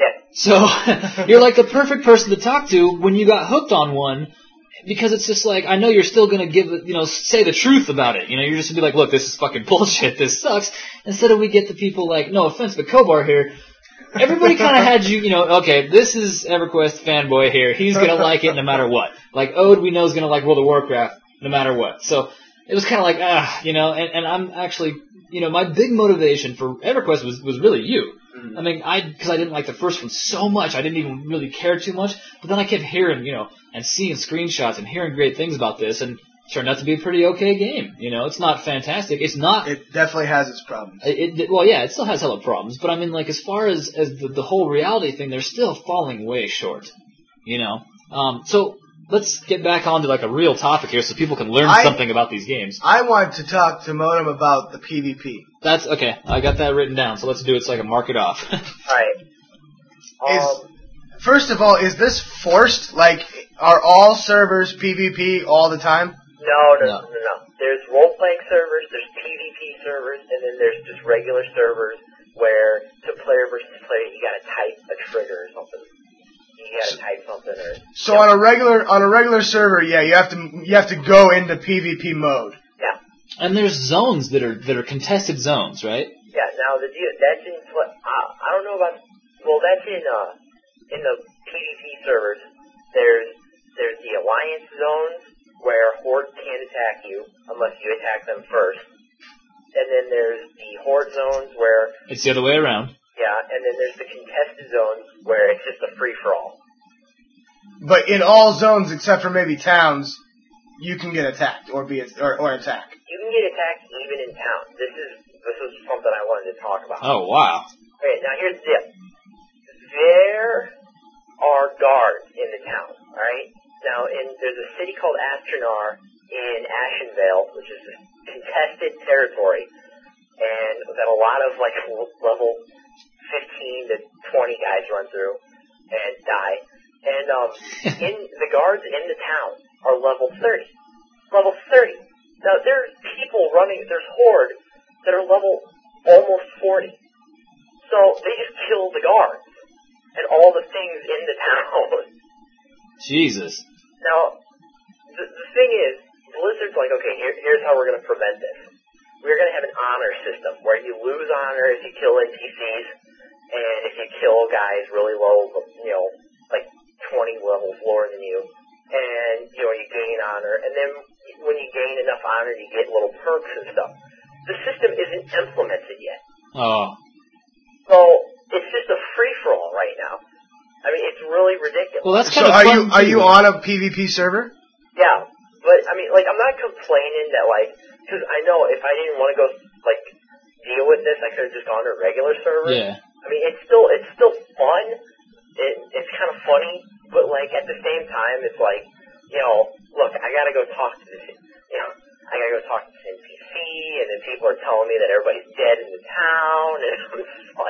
So, you're like the perfect person to talk to when you got hooked on one, because it's just like, I know you're still gonna give, it- you know, say the truth about it. You know, you're just gonna be like, look, this is fucking bullshit, this sucks. Instead of we get the people like, no offense, but Kobar here, everybody kind of had you, you know, okay, this is EverQuest fanboy here. He's going to like it no matter what. Like, Ode, we know is going to like World of Warcraft no matter what. So, it was kind of like, ah, you know, and, and I'm actually, you know, my big motivation for EverQuest was, was really you. I mean, I, because I didn't like the first one so much, I didn't even really care too much, but then I kept hearing, you know, and seeing screenshots and hearing great things about this, and it turned out to be a pretty okay game. You know, it's not fantastic. It's not. It definitely has its problems. It, it, well, yeah, it still has hella problems, but I mean, like, as far as, as the, the whole reality thing, they're still falling way short, you know? Um, so, let's get back onto, like, a real topic here so people can learn I- something about these games. I want to talk to Modem about the PvP. That's, okay, I got that written down, so let's do it so I can mark it off. Alright. Is Um, First of all, is this forced? Like, are all servers PvP all the time? no, no, No. no, no, no. There's role-playing servers, there's PvP servers, and then there's just regular servers where to player versus player you gotta type a trigger or something. You gotta type something or... So on a regular on a regular server, yeah, you have to you have to go into PvP mode. Yeah. And there's zones that are that are contested zones, right? Yeah, now the deal, that's in, pl- I, I don't know about, well that's in, uh, in the PvP servers, there's, there's the alliance zones where Horde can't attack you unless you attack them first. And then there's the Horde zones where, It's the other way around. yeah, and then there's the contested zones where it's just a free-for-all. But in all zones except for maybe towns, you can get attacked or be or, or attack. You can get attacked even in town. This is, this is something I wanted to talk about. Oh, wow. Okay, now here's the deal. There are guards in the town, alright? Now, in, there's a city called Astronar in Ashenvale, which is a contested territory, and that a lot of, like, l- level fifteen to twenty guys run through and die. And, um, in, the guards in the town are level thirty. Level thirty. Now, there's people running, there's Horde that are level almost forty. So, they just kill the guards and all the things in the town. Jesus. Now, the, the thing is, Blizzard's like, okay, here, here's how we're going to prevent this. We're going to have an honor system where you lose honor if you kill N P Cs, and if you kill guys really low, you know, like twenty levels lower than you, and, you know, you gain honor, and then when you gain enough honor, you get little perks and stuff. The system isn't implemented yet. Oh. So, it's just a free-for-all right Well, that's So kind of are fun. you are too, you though. on a PvP server? Yeah, but I mean, like, I'm not complaining that, like, because I know if I didn't want to go, like, deal with this, I could have just gone to a regular server. Yeah. I mean, it's still it's still fun. It it's kind of funny, but like at the same time, it's like, you know, look, I gotta go talk to this, you know, I gotta go talk to this N P C, and then people are telling me that everybody's dead in the town, and it's fun.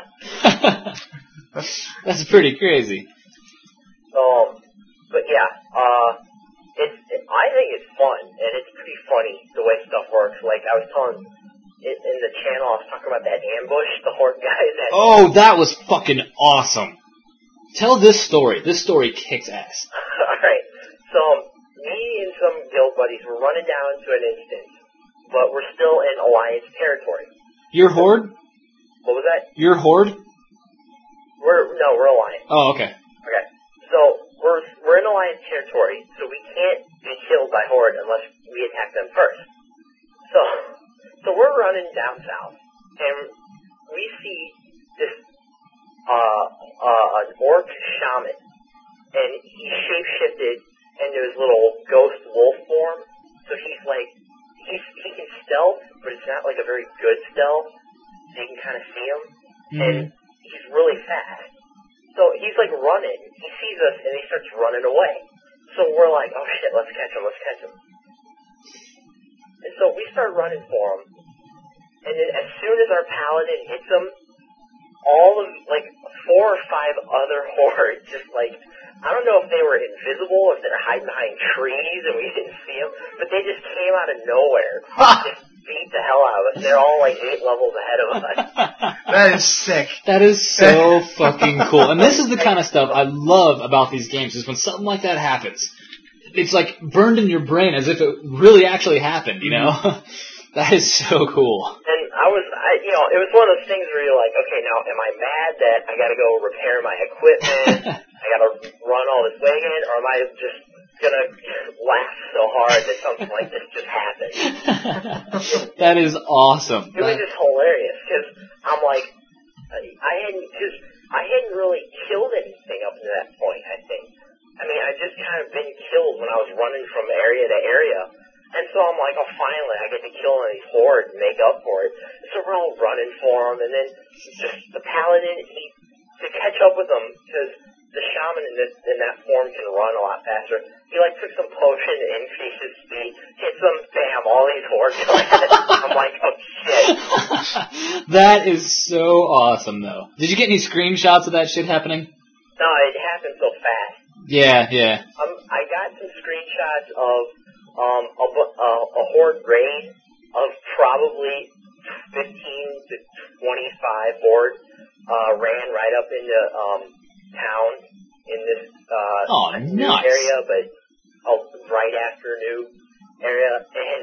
That's pretty crazy. Um, but yeah, uh, it's it, I think it's fun, and it's pretty funny the way stuff works. Like I was telling in, in the channel, I was talking about that ambush, the horde guys. That Oh, that was fucking awesome. Tell this story. This story kicks ass. Alright, so me and some guild buddies were running down to an instance, but we're still in Alliance territory. Your horde? What was that? Your horde? We're, no, we're Alliance. Oh, okay. Okay, so we're, we're in Alliance territory, so we can't be killed by horde unless we attack them first. So, so we're running down south, and we see this Uh, uh, an orc shaman, and he shape-shifted into his little ghost wolf form, so he's like, he's, he can stealth, but it's not like a very good stealth, so you can kind of see him, Mm-hmm. and he's really fast. So he's like running, he sees us, and he starts running away. So we're like, oh shit, let's catch him, let's catch him. And so we start running for him, and then as soon as our paladin hits him, all of, like, four or five other hordes just, like, I don't know if they were invisible, if they're hiding behind trees and we didn't see them, but they just came out of nowhere. Just beat the hell out of us. They're all, like, eight levels ahead of us. That is sick. That is so fucking cool. And this is the kind of stuff I love about these games, is when something like that happens. It's, like, burned in your brain as if it really actually happened, you know? That is so cool. And I was, I, you know, it was one of those things where you're like, okay, now am I mad that I gotta go repair my equipment, I gotta run all this way again, or am I just gonna laugh so hard that something like this just happened? That is awesome. It was just hilarious, because I'm like, I hadn't, because I hadn't really killed anything up to that point, I think. I mean, I just kind of been killed when I was running from area to area. And so I'm like, oh, finally, I get to kill one of these hordes and make up for it. So we're all running for them, and then just the paladin, he, to catch up with them, because the shaman in, this, in that form can run a lot faster, he, like, took some potion to increase his speed, hits them, bam, all these hordes go ahead. I'm like, oh, shit. That is so awesome, though. Did you get any screenshots of that shit happening? No, it happened so fast. Yeah, yeah. Um, I got some screenshots of Um, a, a, a horde raid of probably fifteen to twenty-five hordes uh, ran right up into um, town in this uh, oh, new nice. area, but uh, right after new area, and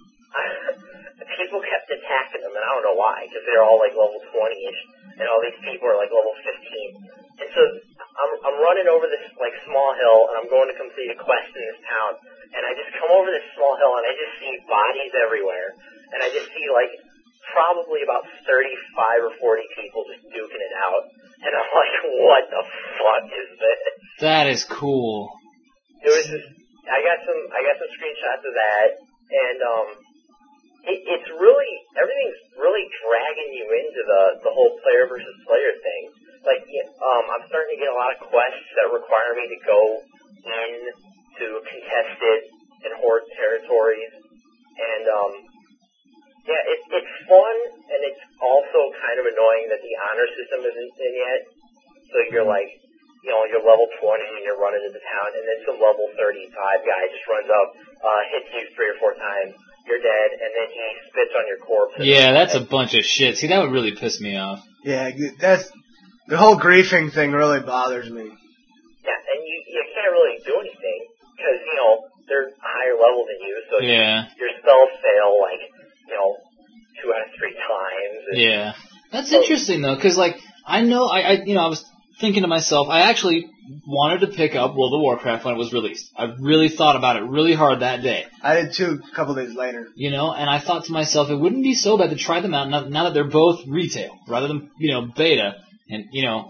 people kept attacking them, and I don't know why, because they're all like level twenty-ish, and all these people are like level fifteen, and so I'm, I'm running over this like small hill, and I'm going to complete a quest in this town. And I just come over this small hill, and I just see bodies everywhere. And I just see, like, probably about thirty-five or forty people just duking it out. And I'm like, what the fuck is this? That is cool. It was just, I got some, I got some screenshots of that. And, um, it, it's really, everything's really dragging you into the, the whole player versus player thing. Like, um, I'm starting to get a lot of quests that require me to go in to contested and horde territories, and um, yeah, it, it's fun, and it's also kind of annoying that the honor system isn't in yet. So you're like, you know, you're level twenty and you're running into town, and then some level thirty-five guy just runs up, uh, hits you three or four times, you're dead, and then he spits on your corpse. Yeah, that's a bunch of shit. See, that would really piss me off. Yeah, that's the whole griefing thing really bothers me. Yeah, and you you can't really do anything. Because, you know, they're higher level than you, so yeah. your spells fail, like, you know, two out of three times. And yeah. That's so, interesting, though, because, like, I know, I, I, you know, I was thinking to myself, I actually wanted to pick up World of Warcraft when it was released. I really thought about it really hard that day. I did too, a couple days later. You know, and I thought to myself, it wouldn't be so bad to try them out now, now that they're both retail, rather than, you know, beta. And, you know,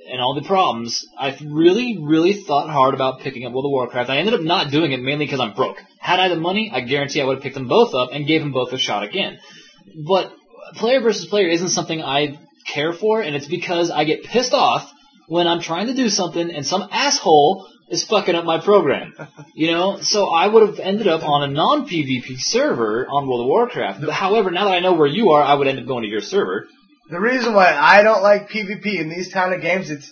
and all the problems, I really, really thought hard about picking up World of Warcraft. I ended up not doing it mainly because I'm broke. Had I the money, I guarantee I would have picked them both up and gave them both a shot again. But player versus player isn't something I care for, and it's because I get pissed off when I'm trying to do something and some asshole is fucking up my program. You know? So I would have ended up on a non-PvP server on World of Warcraft. However, now that I know where you are, I would end up going to your server. The reason why I don't like PvP in these kind of games, it's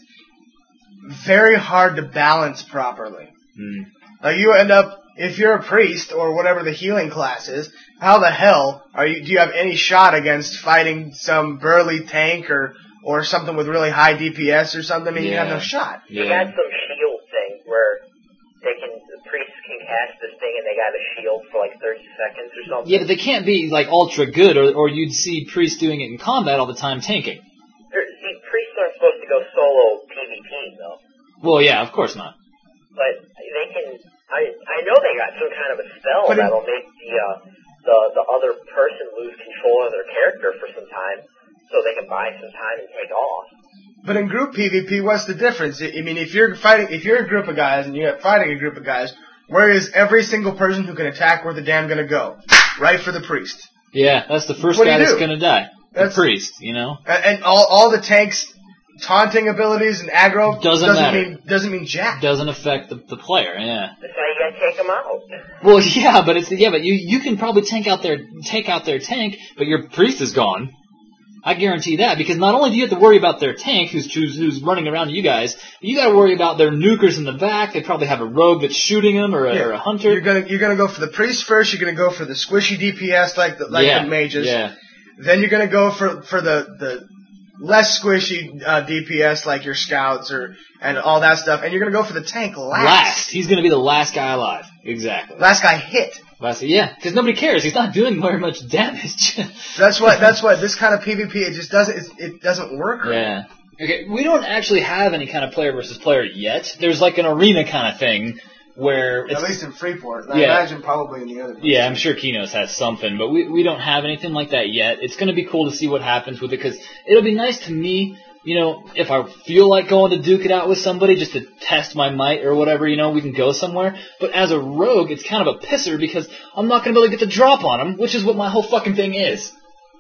very hard to balance properly. Mm. Like, you end up, if you're a priest or whatever the healing class is, how the hell are you? Do you have any shot against fighting some burly tank or or something with really high D P S or something? I mean, Yeah. you have no shot. Yeah. They got some shield thing where they can, the priests can cast this thing and they got a shield for like thirty seconds or something. Yeah, but they can't be, like, ultra good, or, or you'd see priests doing it in combat all the time tanking. They're, see, priests aren't supposed to go solo PvP though. Well, yeah, of course not. But they can, I I know they got some kind of a spell But it- that'll make the, uh, the, the other person lose control of their character for some time so they can buy some time and take off. But in group PvP, what's the difference? I I mean, if you're fighting, if you're a group of guys and you're fighting a group of guys, where is every single person who can attack where the damn gonna go? Right for the priest. Yeah, that's the first What do guy you that's do? gonna die. That's- the priest, you know? And, and all all the tanks' taunting abilities and aggro Doesn't doesn't matter. mean doesn't mean jack. Doesn't affect the, the player, yeah. That's why you gotta take them out. Well, yeah, but it's yeah, but you you can probably tank out their take out their tank, but your priest is gone. I guarantee that, because not only do you have to worry about their tank, who's who's, who's running around you guys, you got to worry about their nukers in the back. They probably have a rogue that's shooting them, or a, Yeah. or a hunter. You're gonna you're gonna go for the priest first. You're gonna go for the squishy D P S like the like yeah, the mages. yeah, Then you're gonna go for for the the less squishy uh, D P S like your scouts or and all that stuff. And you're gonna go for the tank last. last. He's going to be the last guy alive. Exactly. Last guy hit. Last, yeah, because nobody cares. He's not doing very much damage. That's what that's what this kind of PvP it just doesn't it, it doesn't work. Right. Yeah. Okay, we don't actually have any kind of player versus player yet. There's like an arena kind of thing where it's, At least in Freeport. And I Yeah. imagine probably in the other places. yeah, I'm sure Kinos has something, but we we don't have anything like that yet. It's going to be cool to see what happens with it, because it'll be nice to me, you know, if I feel like going to duke it out with somebody just to test my might or whatever, you know, we can go somewhere. But as a rogue, it's kind of a pisser because I'm not going to be able to get the drop on them, which is what my whole fucking thing is.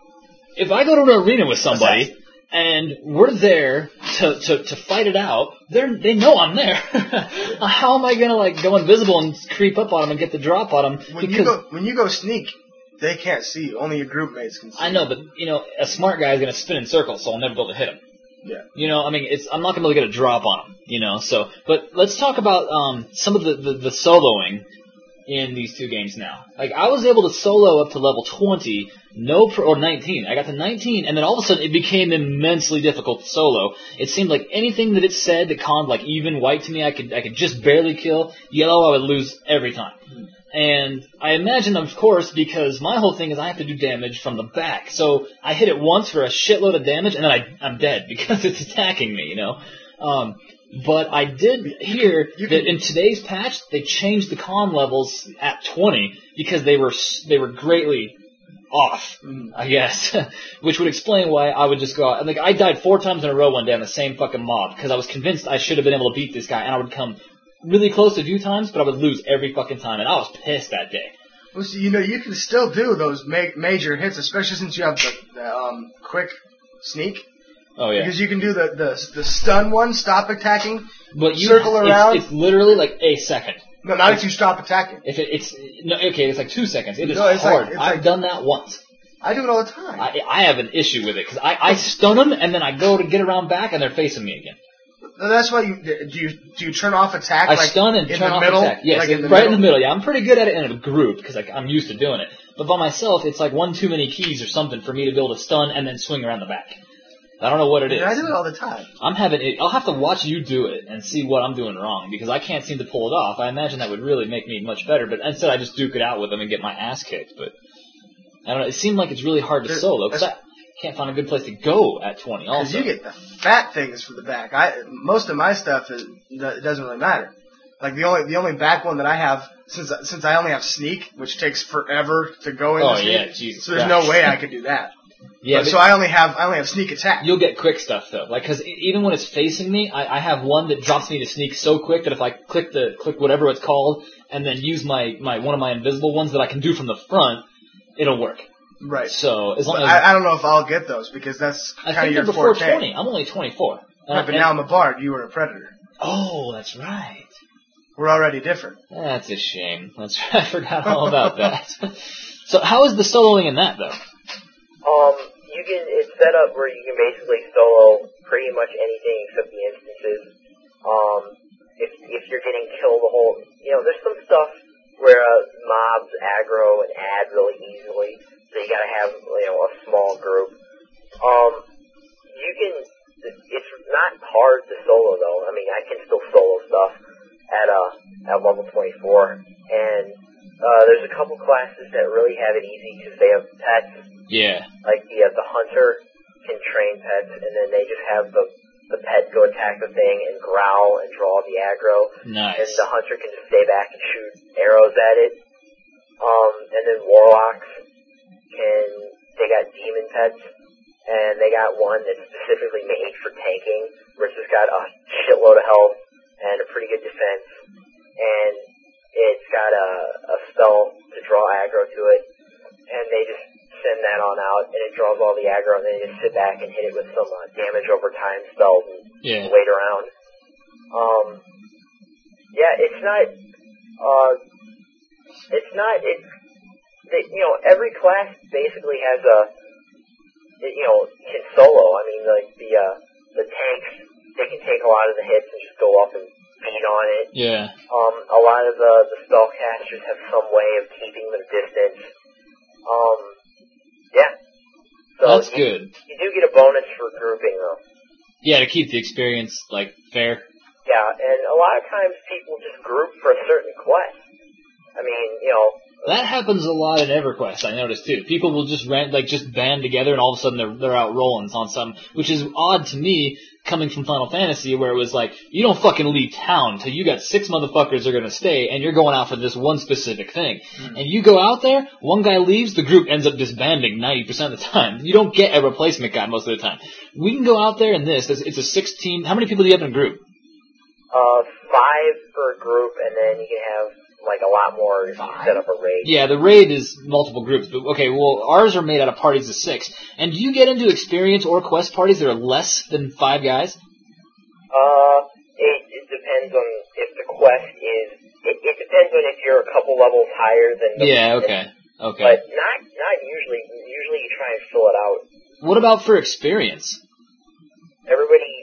If I go to an arena with somebody and we're there to, to, to fight it out, they they know I'm there. How am I going to like go invisible and creep up on them and get the drop on them? When because you go when you go sneak, they can't see you. Only your group mates can see. I know, but you know, a smart guy is going to spin in circles, so I'll never be able to hit him. Yeah. You know, I mean, it's I'm not going to be able to get a drop on him. You know, so but let's talk about um, some of the, the, the soloing in these two games now. Like I was able to solo up to level twenty, no pro, or nineteen. I got to nineteen, and then all of a sudden it became immensely difficult to solo. It seemed like anything that it said that conned like even white to me, I could I could just barely kill. Yellow, I would lose every time. And I imagine, of course, because my whole thing is I have to do damage from the back. So I hit it once for a shitload of damage, and then I, I'm dead because it's attacking me, you know. Um, but I did hear you that can- in today's patch they changed the con levels at twenty because they were s- they were greatly off, Mm. I guess, which would explain why I would just go out. And like I died four times in a row one day on the same fucking mob because I was convinced I should have been able to beat this guy, and I would come really close a few times, but I would lose every fucking time, and I was pissed that day. Well, see, you know, you can still do those ma- major hits, especially since you have the, the um, quick sneak. Oh yeah, Because you can do the, the the stun one, stop attacking. but you circle it's, around. It's literally like a second. No, not if you stop attacking. If it, it's no, okay, it's like two seconds. It is No, it's hard. like- it's I've like- done that once. I do it all the time. I I have an issue with it because I I stun them and then I go to get around back and they're facing me again. No, that's why you do you do you turn off attack I like stun and in turn the off middle? attack. Yes, like in the right middle? in the middle. Yeah, I'm pretty good at it in a group because like, I'm used to doing it. But by myself, it's like one too many keys or something for me to be able to stun and then swing around the back. I don't know what it is. Yeah, I do it all the time. I'm having it. I'll have to watch you do it and see what I'm doing wrong because I can't seem to pull it off. I imagine that would really make me much better, but instead I just duke it out with them and get my ass kicked. But I don't know. It seemed like it's really hard to There- solo because I can't find a good place to go at twenty. Because Also, you get the fat things for the back. I most of my stuff is it doesn't really matter. Like the only the only back one that I have since since I only have sneak, which takes forever to go into Oh, sneak. yeah, Jesus so there's Christ. no way I could do that. Yeah, But, so I only have I only have sneak attack. You'll get quick stuff though, like because even when it's facing me, I, I have one that drops me to sneak so quick that if I click the click whatever it's called and then use my, my one of my invisible ones that I can do from the front, it'll work. Right. So as long but as I, I don't know if I'll get those because that's I kind think of your they're before forte. twenty. I'm only twenty-four. Right, Uh, but now I'm a bard. You were a predator. Oh, that's right. We're already different. That's a shame. That's I forgot all about that. So how is the soloing in that though? Um, you can, it's set up where you can basically solo pretty much anything except the instances. Um, if, if you're getting killed the whole, you know, there's some stuff where uh, mobs aggro and add really easily, so you gotta have, you know, a small group. Um, you can, it's not hard to solo though. I mean, I can still solo stuff at, uh, at level twenty-four, and, uh, there's a couple classes that really have it easy because they have pets. Yeah. Like the uh, the hunter can train pets, and then they just have the the pet go attack the thing and growl and draw the aggro. Nice. And the hunter can just stay back and shoot arrows at it. Um, and then warlocks can they got demon pets, and they got one that's specifically made for tanking, where it's just got a shitload of health and a pretty good defense, and it's got a a spell to draw aggro to it, and they just send that on out, and it draws all the aggro, and then you just sit back and hit it with some uh, damage over time spells and yeah. wait around. Um, yeah, it's not, uh, it's not, it's, it, you know, every class basically has a, it, you know, can solo. I mean, like the, uh, the tanks, they can take a lot of the hits and just go up and beat on it. Yeah. Um, a lot of the, the spellcasters have some way of keeping them distance. Um, Yeah. So That's you, good. You do get a bonus for grouping, though. Yeah, to keep the experience, like, fair. Yeah, and a lot of times people just group for a certain quest. I mean, you know... That happens a lot in EverQuest, I noticed, too. People will just ran, like just band together, and all of a sudden they're they're out rolling on something, which is odd to me, coming from Final Fantasy, where it was like, you don't fucking leave town till you got six motherfuckers that are gonna stay, and you're going out for this one specific thing. Mm. And you go out there, one guy leaves, the group ends up disbanding ninety percent of the time. You don't get a replacement guy most of the time. We can go out there in this, it's a sixteen, how many people do you have in a group? Uh, five per group, and then you can have like a lot more if you set up a raid. Yeah, the raid is multiple groups, but okay, well, ours are made out of parties of six. And do you get into experience or quest parties that are less than five guys? Uh, it, it depends on if the quest is, it, it depends on if you're a couple levels higher than the Yeah, okay, okay. But not, not usually, usually you try and fill it out. What about for experience? Everybody,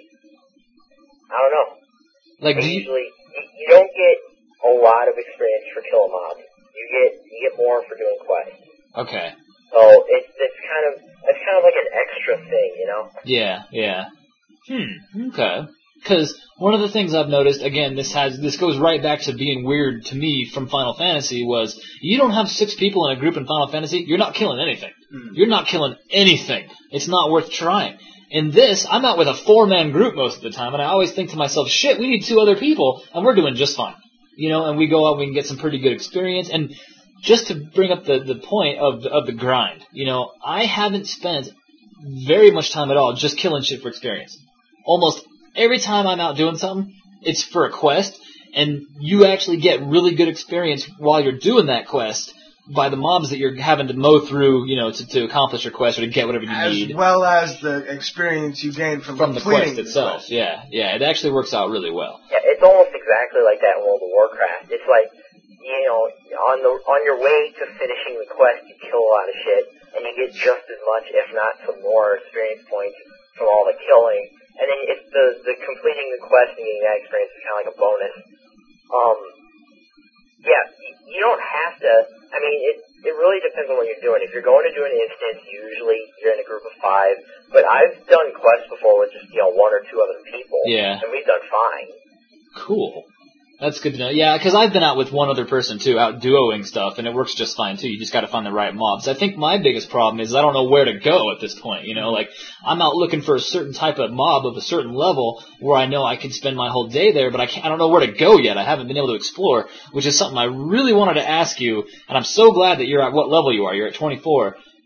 I don't know. Like, do you, usually, you, you don't get a lot of experience for killing mobs. You get you get more for doing quests. Okay. So it's it's kind of it's kind of like an extra thing, you know? Yeah, yeah. Hmm. Okay. Because one of the things I've noticed, again, this has this goes right back to being weird to me from Final Fantasy, was you don't have six people in a group in Final Fantasy, you're not killing anything. Mm. You're not killing anything. It's not worth trying. In this, I'm out with a four-man group most of the time, and I always think to myself, shit, we need two other people, and we're doing just fine. You know, and we go out, we can get some pretty good experience. And just to bring up the, the point of the, of the grind, you know, I haven't spent very much time at all just killing shit for experience. Almost every time I'm out doing something, it's for a quest, and you actually get really good experience while you're doing that quest by the mobs that you're having to mow through, you know, to, to accomplish your quest or to get whatever you as need. As well as the experience you gain from, from the quest the itself. Quest. Yeah, yeah, it actually works out really well. Yeah, it's almost exactly like that in World of Warcraft. It's like, you know, on the on your way to finishing the quest, you kill a lot of shit, and you get just as much, if not some more, experience points from all the killing. And then if the the completing the quest and getting that experience is kind of like a bonus. Um, yeah, you don't have to. I mean, it it really depends on what you're doing. If you're going to do an instance, usually you're in a group of five. But I've done quests before with just, you know, one or two other people. Yeah. And we've done fine. Cool. That's good to know. Yeah, because I've been out with one other person, too, out duoing stuff, and it works just fine, too. You just got to find the right mobs. I think my biggest problem is I don't know where to go at this point, you know? Like, I'm out looking for a certain type of mob of a certain level where I know I can spend my whole day there, but I can't, I don't know where to go yet. I haven't been able to explore, which is something I really wanted to ask you, and I'm so glad that you're at what level you are. You're at twenty-four.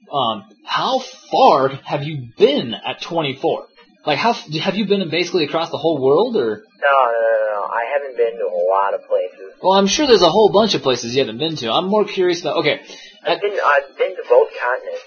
Um, how far have you been at twenty-four? Like, how have you been basically across the whole world, or? No, no, no, no. I haven't been to a lot of places. Well, I'm sure there's a whole bunch of places you haven't been to. I'm more curious about. Okay, I've been, I've been to both continents.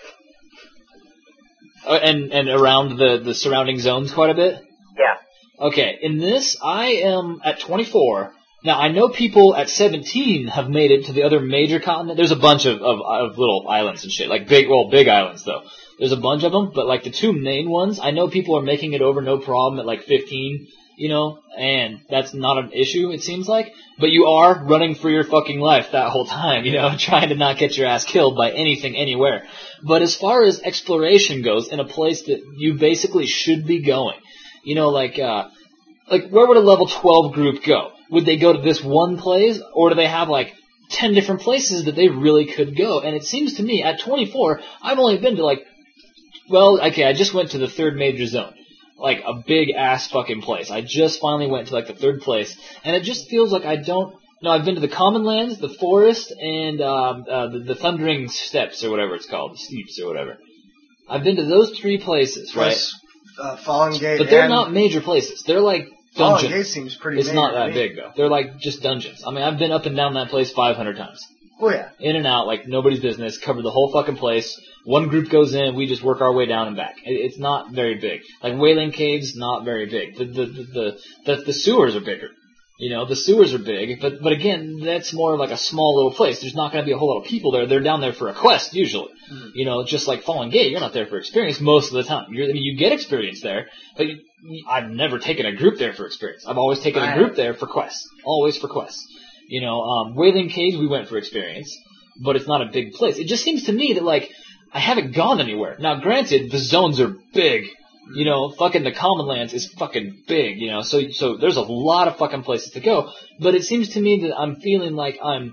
Uh, and and around the the surrounding zones quite a bit. Yeah. Okay, in this, I am at twenty-four. Now, I know people at seventeen have made it to the other major continent. There's a bunch of, of, of little islands and shit. Like, big, well, big islands, though. There's a bunch of them, but, like, the two main ones, I know people are making it over no problem at, like, fifteen, you know, and that's not an issue, it seems like. But you are running for your fucking life that whole time, you know, trying to not get your ass killed by anything anywhere. But as far as exploration goes, in a place that you basically should be going, you know, like, uh, like, where would a level twelve group go? Would they go to this one place, or do they have, like, ten different places that they really could go? And it seems to me, at twenty-four, I've only been to, like, well, okay, I just went to the third major zone. Like, a big-ass fucking place. I just finally went to, like, the third place, and it just feels like I don't... No, I've been to the Common Lands, the Forest, and um, uh, the, the Thundering Steppes, or whatever it's called, the Steeps, or whatever. I've been to those three places, right? Plus, uh, Fallen Gate. But they're and not major places. They're like Fallen dungeons. Gate seems pretty It's major not to that me. big, though. They're like just dungeons. I mean, I've been up and down that place five hundred times. Oh, yeah. In and out, like nobody's business, covered the whole fucking place. One group goes in, we just work our way down and back. It, it's not very big. Like, Wailing Caves, not very big. The, the, the, the, the, the sewers are bigger. You know, the sewers are big, but, but again, that's more like a small little place. There's not going to be a whole lot of people there. They're down there for a quest, usually. Mm-hmm. You know, just like Fallen Gate, you're not there for experience most of the time. You're, I mean, you get experience there, but you, I've never taken a group there for experience. I've always taken a group there for quests. Always for quests. You know, um, Wailing Caves, we went for experience, but it's not a big place. It just seems to me that, like, I haven't gone anywhere. Now, granted, the zones are big. You know, fucking the Common Lands is fucking big, you know, so so there's a lot of fucking places to go. But it seems to me that I'm feeling like I'm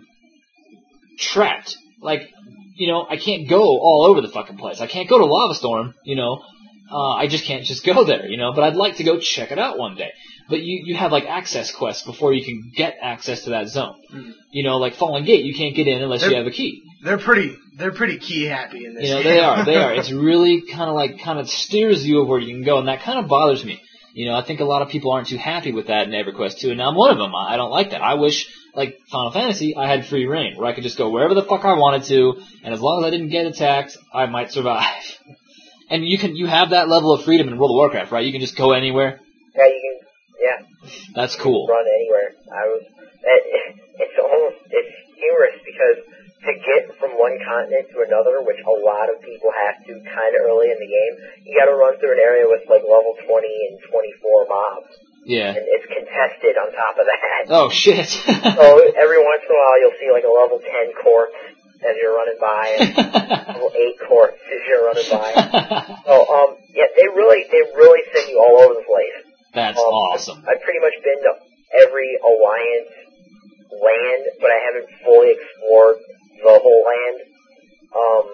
trapped. Like, you know, I can't go all over the fucking place. I can't go to Lava Storm, you know. Uh, I just can't just go there, you know. But I'd like to go check it out one day. But you, you have, like, access quests before you can get access to that zone. Mm-hmm. You know, like Fallen Gate, you can't get in unless they're, you have a key. They're pretty, they're pretty key happy in this You know, game. they are, they are. It's really kind of like, kind of steers you of where you can go, and that kind of bothers me. You know, I think a lot of people aren't too happy with that in EverQuest two, and I'm one of them. I don't like that. I wish, like Final Fantasy, I had free reign, where I could just go wherever the fuck I wanted to, and as long as I didn't get attacked, I might survive. And you can, you have that level of freedom in World of Warcraft, right? You can just go anywhere. Yeah, you can. Yeah. That's cool. Run anywhere. I was. It, it's almost. It's humorous because to get from one continent to another, which a lot of people have to kind of early in the game, you got to run through an area with like level twenty and twenty-four mobs. Yeah. And it's contested on top of that. Oh shit. So every once in a while, you'll see like a level ten court as you're running by, and level eight courts as you're running by. So um, yeah, they really, they really send you all over the place. That's um, awesome. I've pretty much been to every Alliance land, but I haven't fully explored the whole land. Um,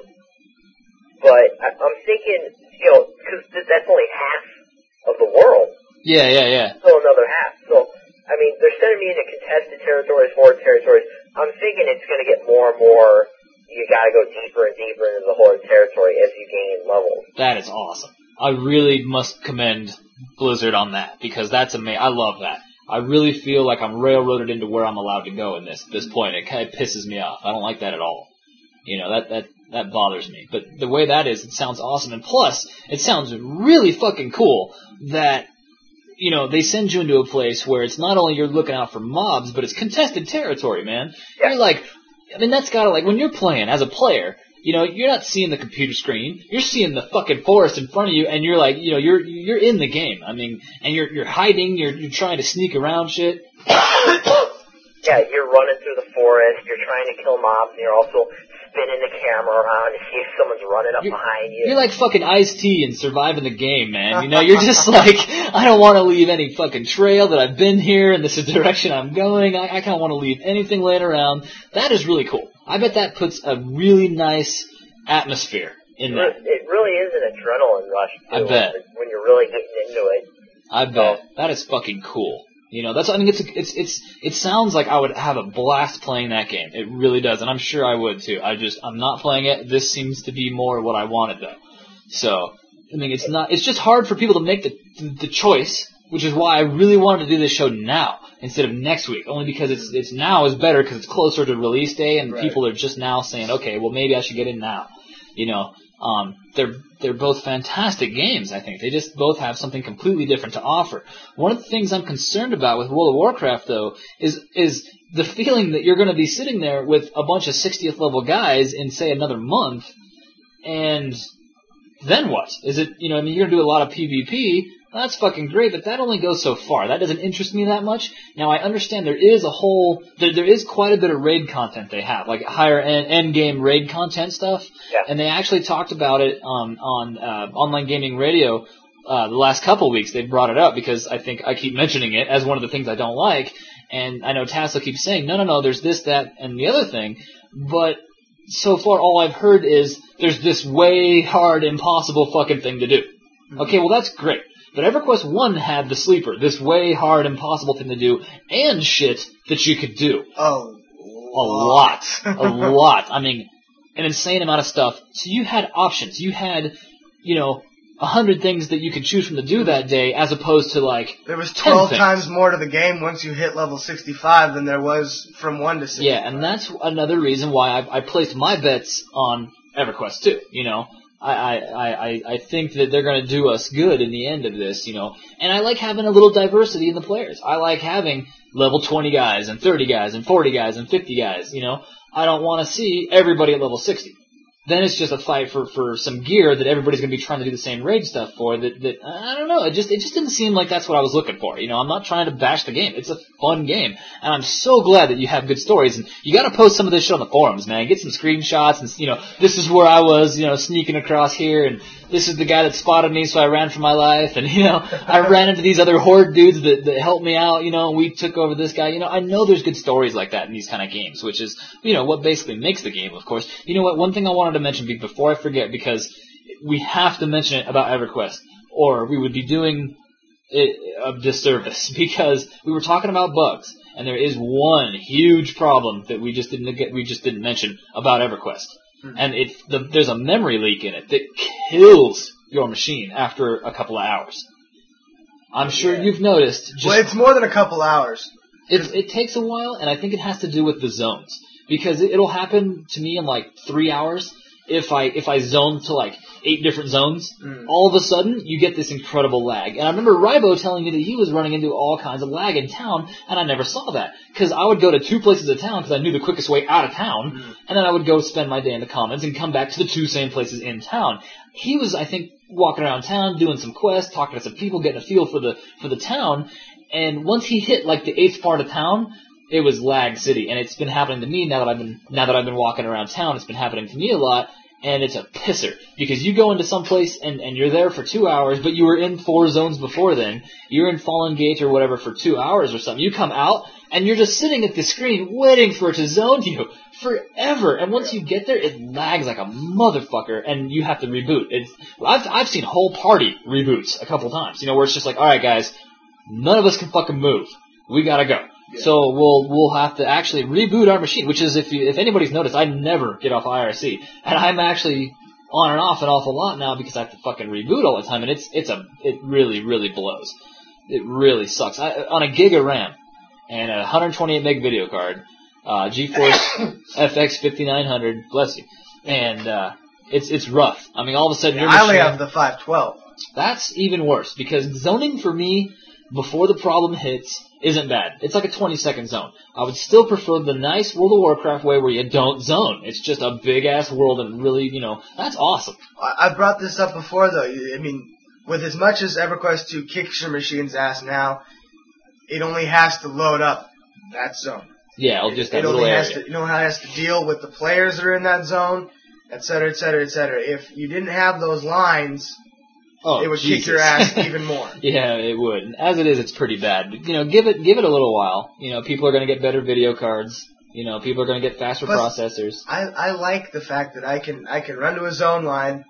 but I, I'm thinking, you know, because th- that's only half of the world. Yeah, yeah, yeah. Still another half. So, I mean, they're sending me into contested territories, horde territories. I'm thinking it's going to get more and more. You got to go deeper and deeper into the horde territory as you gain levels. That is awesome. I really must commend Blizzard on that, because that's amazing. I love that. I really feel like I'm railroaded into where I'm allowed to go in this this point. It kind of pisses me off. I don't like that at all. You know, that that that bothers me. But the way that is, it sounds awesome. And plus, it sounds really fucking cool that, you know, they send you into a place where it's not only you're looking out for mobs, but it's contested territory, man. Yeah. You're like, I mean, that's gotta, like, when you're playing as a player, you know, you're not seeing the computer screen. You're seeing the fucking forest in front of you, and you're like, you know, you're you're in the game. I mean, and you're you're hiding. You're you're trying to sneak around shit. Yeah, you're running through the forest. You're trying to kill mobs, and you're also spinning the camera around to see if someone's running up you're, behind you. You're like fucking Ice-T and surviving the game, man. You know, you're just like, I don't want to leave any fucking trail that I've been here, and this is the direction I'm going. I, I kind of want to leave anything laying around. That is really cool. I bet that puts a really nice atmosphere in that. It really is an adrenaline rush, too. I bet. When you're really getting into it. I bet. That is fucking cool. You know, that's I mean, it's it's it's it sounds like I would have a blast playing that game. It really does, and I'm sure I would too. I just I'm not playing it. This seems to be more what I wanted though. So I mean, it's not. It's just hard for people to make the the choice, which is why I really wanted to do this show now instead of next week. Only because it's it's now is better because it's closer to release day, and Right. people are just now saying, okay, well maybe I should get in now. You know, um, they're they're both fantastic games. I think they just both have something completely different to offer. One of the things I'm concerned about with World of Warcraft though is is the feeling that you're going to be sitting there with a bunch of sixtieth level guys in say another month, and then what? Is it, you know, I mean, you're going to do a lot of PvP. That's fucking great, but that only goes so far. That doesn't interest me that much. Now, I understand there is a whole, there, there is quite a bit of raid content they have, like higher end, end game raid content stuff. Yeah. And they actually talked about it um, on uh, Online Gaming Radio uh, the last couple weeks. They brought it up because I think I keep mentioning it as one of the things I don't like. And I know Tassel keeps saying, no, no, no, there's this, that, and the other thing. But so far, all I've heard is there's this way hard, impossible fucking thing to do. Okay, well, that's great. But EverQuest one had the sleeper, this way hard, impossible thing to do, and shit that you could do. Oh, A lot. A lot. I mean, an insane amount of stuff. So you had options. You had, you know, a hundred things that you could choose from to do that day, as opposed to, like, There was ten twelve things. times more to the game once you hit level sixty-five than there was from one to sixty-five. Yeah, and that's another reason why I, I placed my bets on EverQuest two, you know. I, I, I, I think that they're going to do us good in the end of this, you know. And I like having a little diversity in the players. I like having level twenty guys and thirty guys and forty guys and fifty guys, you know. I don't want to see everybody at level sixty. Then it's just a fight for, for some gear that everybody's going to be trying to do the same raid stuff for. That, that I don't know. It just it just didn't seem like that's what I was looking for. You know, I'm not trying to bash the game. It's a fun game, and I'm so glad that you have good stories. And you got to post some of this shit on the forums, man. Get some screenshots, and you know, this is where I was, you know, sneaking across here, and this is the guy that spotted me, so I ran for my life. And you know, I ran into these other horde dudes that that helped me out. You know, and we took over this guy. You know, I know there's good stories like that in these kind of games, which is you know what basically makes the game, of course. You know what? One thing I wanted to mention before I forget, because we have to mention it about EverQuest, or we would be doing it a disservice, because we were talking about bugs, and there is one huge problem that we just didn't get, we just didn't mention about EverQuest, mm-hmm. and it the, there's a memory leak in it that kills your machine after a couple of hours. I'm sure yeah. you've noticed. Just, well, it's more than a couple hours. It it takes a while, and I think it has to do with the zones, because it, it'll happen to me in like three hours. If I if I zone to like eight different zones, mm. all of a sudden you get this incredible lag. And I remember Rybo telling me that he was running into all kinds of lag in town, and I never saw that. Because I would go to two places of town because I knew the quickest way out of town, mm. and then I would go spend my day in the commons and come back to the two same places in town. He was, I think, walking around town, doing some quests, talking to some people, getting a feel for the for the town, and once he hit like the eighth part of town, it was lag city. And it's been happening to me now that I've been now that I've been walking around town. It's been happening to me a lot. And it's a pisser, because you go into some place and, and you're there for two hours, but you were in four zones before then. You're in Fallen Gate or whatever for two hours or something. You come out, and you're just sitting at the screen waiting for it to zone you forever. And once you get there, it lags like a motherfucker, and you have to reboot. It's, I've, I've seen whole party reboots a couple times, you know, where it's just like, alright guys, none of us can fucking move. We gotta go. Yeah. So we'll we'll have to actually reboot our machine, which is, if you, if anybody's noticed, I never get off I R C, and I'm actually on and off an awful lot now because I have to fucking reboot all the time, and it's it's a it really really blows. It really sucks. I, on a gig of RAM and a one hundred twenty-eight meg video card, uh, GeForce F X fifty-nine hundred, bless you, and uh, it's it's rough. I mean, all of a sudden, yeah, your I only machine, have the five twelve. That's even worse, because zoning for me before the problem hits isn't bad. It's like a twenty second zone. I would still prefer the nice World of Warcraft way where you don't zone. It's just a big ass world, and really, you know, that's awesome. I brought this up before though. I mean, with as much as EverQuest two kicks your machine's ass now, it only has to load up that zone. Yeah, it'll just that it little only area. has to, you know, how it has to deal with the players that are in that zone, et cetera, et cetera, et cetera. If you didn't have those lines, Oh, it would Jesus. kick your ass even more. Yeah, it would. And as it is, it's pretty bad. But, you know, give it give it a little while. You know, people are going to get better video cards. You know, people are going to get faster Plus, processors. I I like the fact that I can I can run to a zone line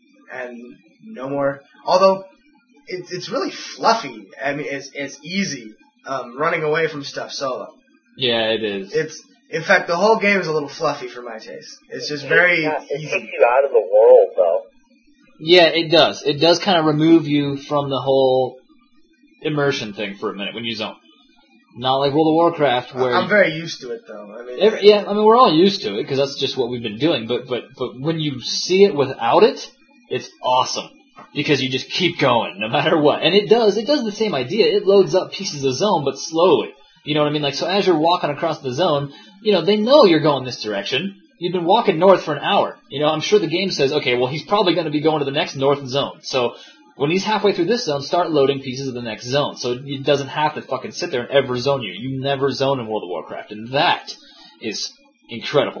and no more. Although it, it's really fluffy. I mean, it's it's easy. um, running away from stuff solo. Yeah, it is. It's in fact the whole game is a little fluffy for my taste. It's just very Yeah, it easy. takes you out of the world, though. Yeah, it does. It does kind of remove you from the whole immersion thing for a minute when you zone. Not like World of Warcraft, where I'm very used to it though. I mean, every, yeah, I mean we're all used to it because that's just what we've been doing. But but but when you see it without it, it's awesome because you just keep going no matter what. And it does it does the same idea. It loads up pieces of zone, but slowly. You know what I mean? Like so, as you're walking across the zone, you know they know you're going this direction. You've been walking north for an hour. You know, I'm sure the game says, okay, well he's probably going to be going to the next north zone. So when he's halfway through this zone, start loading pieces of the next zone. So it doesn't have to fucking sit there and ever zone you. You never zone in World of Warcraft. And that is incredible.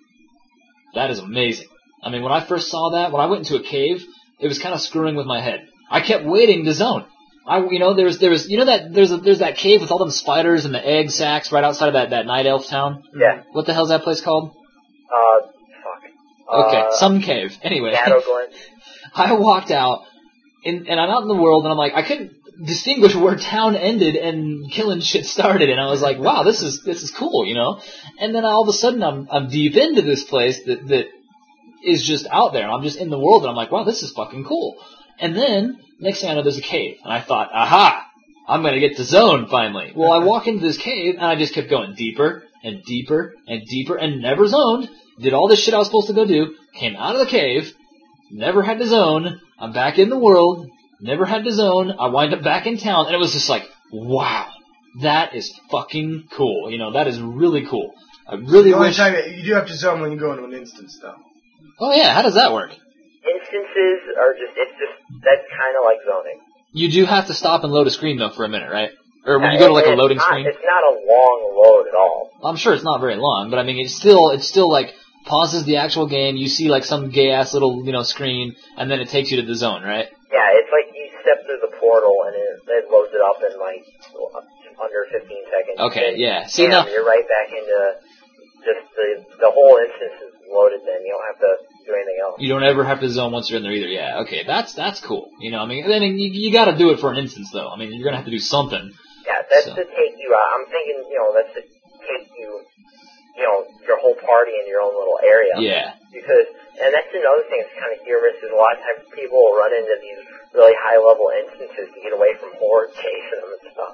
That is amazing. I mean, when I first saw that, when I went into a cave, it was kind of screwing with my head. I kept waiting to zone. I, you know, there's, there's, you know that, there's, a, there's that cave with all them spiders and the egg sacs right outside of that, that night elf town? Yeah. What the hell's that place called? Uh, fuck. Okay, uh, some cave. Anyway. Shadow Glen. I walked out, and, and I'm out in the world, and I'm like, I couldn't distinguish where town ended and killing shit started, and I was like, wow, this is this is cool, you know? And then all of a sudden, I'm I'm deep into this place that that is just out there. I'm just in the world, and I'm like, wow, this is fucking cool. And then, next thing I know, there's a cave, and I thought, aha, I'm gonna get to zone finally. Well, I walk into this cave, and I just kept going deeper and deeper and deeper, and never zoned. Did all this shit I was supposed to go do, came out of the cave, never had to zone. I'm back in the world. Never had to zone. I wind up back in town, and it was just like, wow, that is fucking cool. You know, that is really cool. I really the only wish. time you do have to zone when you go into an instance, though. Oh yeah, how does that work? Instances are just, it's just, that's kind of like zoning. You do have to stop and load a screen though for a minute, right? Or when Yeah, you go to like a it's loading not, screen. It's not a long load at all. I'm sure it's not very long, but I mean, it's still, it's still like pauses the actual game. You see like some gay ass little, you know, screen, and then it takes you to the zone, right? Yeah, it's like you step through the portal and it, it loads it up in like under fifteen seconds. Okay, and yeah. See bam, now, you're right back into just the the whole instance is loaded. Then you don't have to do anything else. you don't ever have to zone once you're in there either. Yeah, okay, that's that's cool. You know, I mean, then you, you got to do it for an instance though. I mean, you're gonna have to do something. Yeah, that's So. to take you out. I'm thinking, you know, that's to take you, you know, your whole party in your own little area. Yeah. Because, and that's another thing that's kind of humorous is a lot of times people will run into these really high-level instances to get away from hordes chasing them and stuff.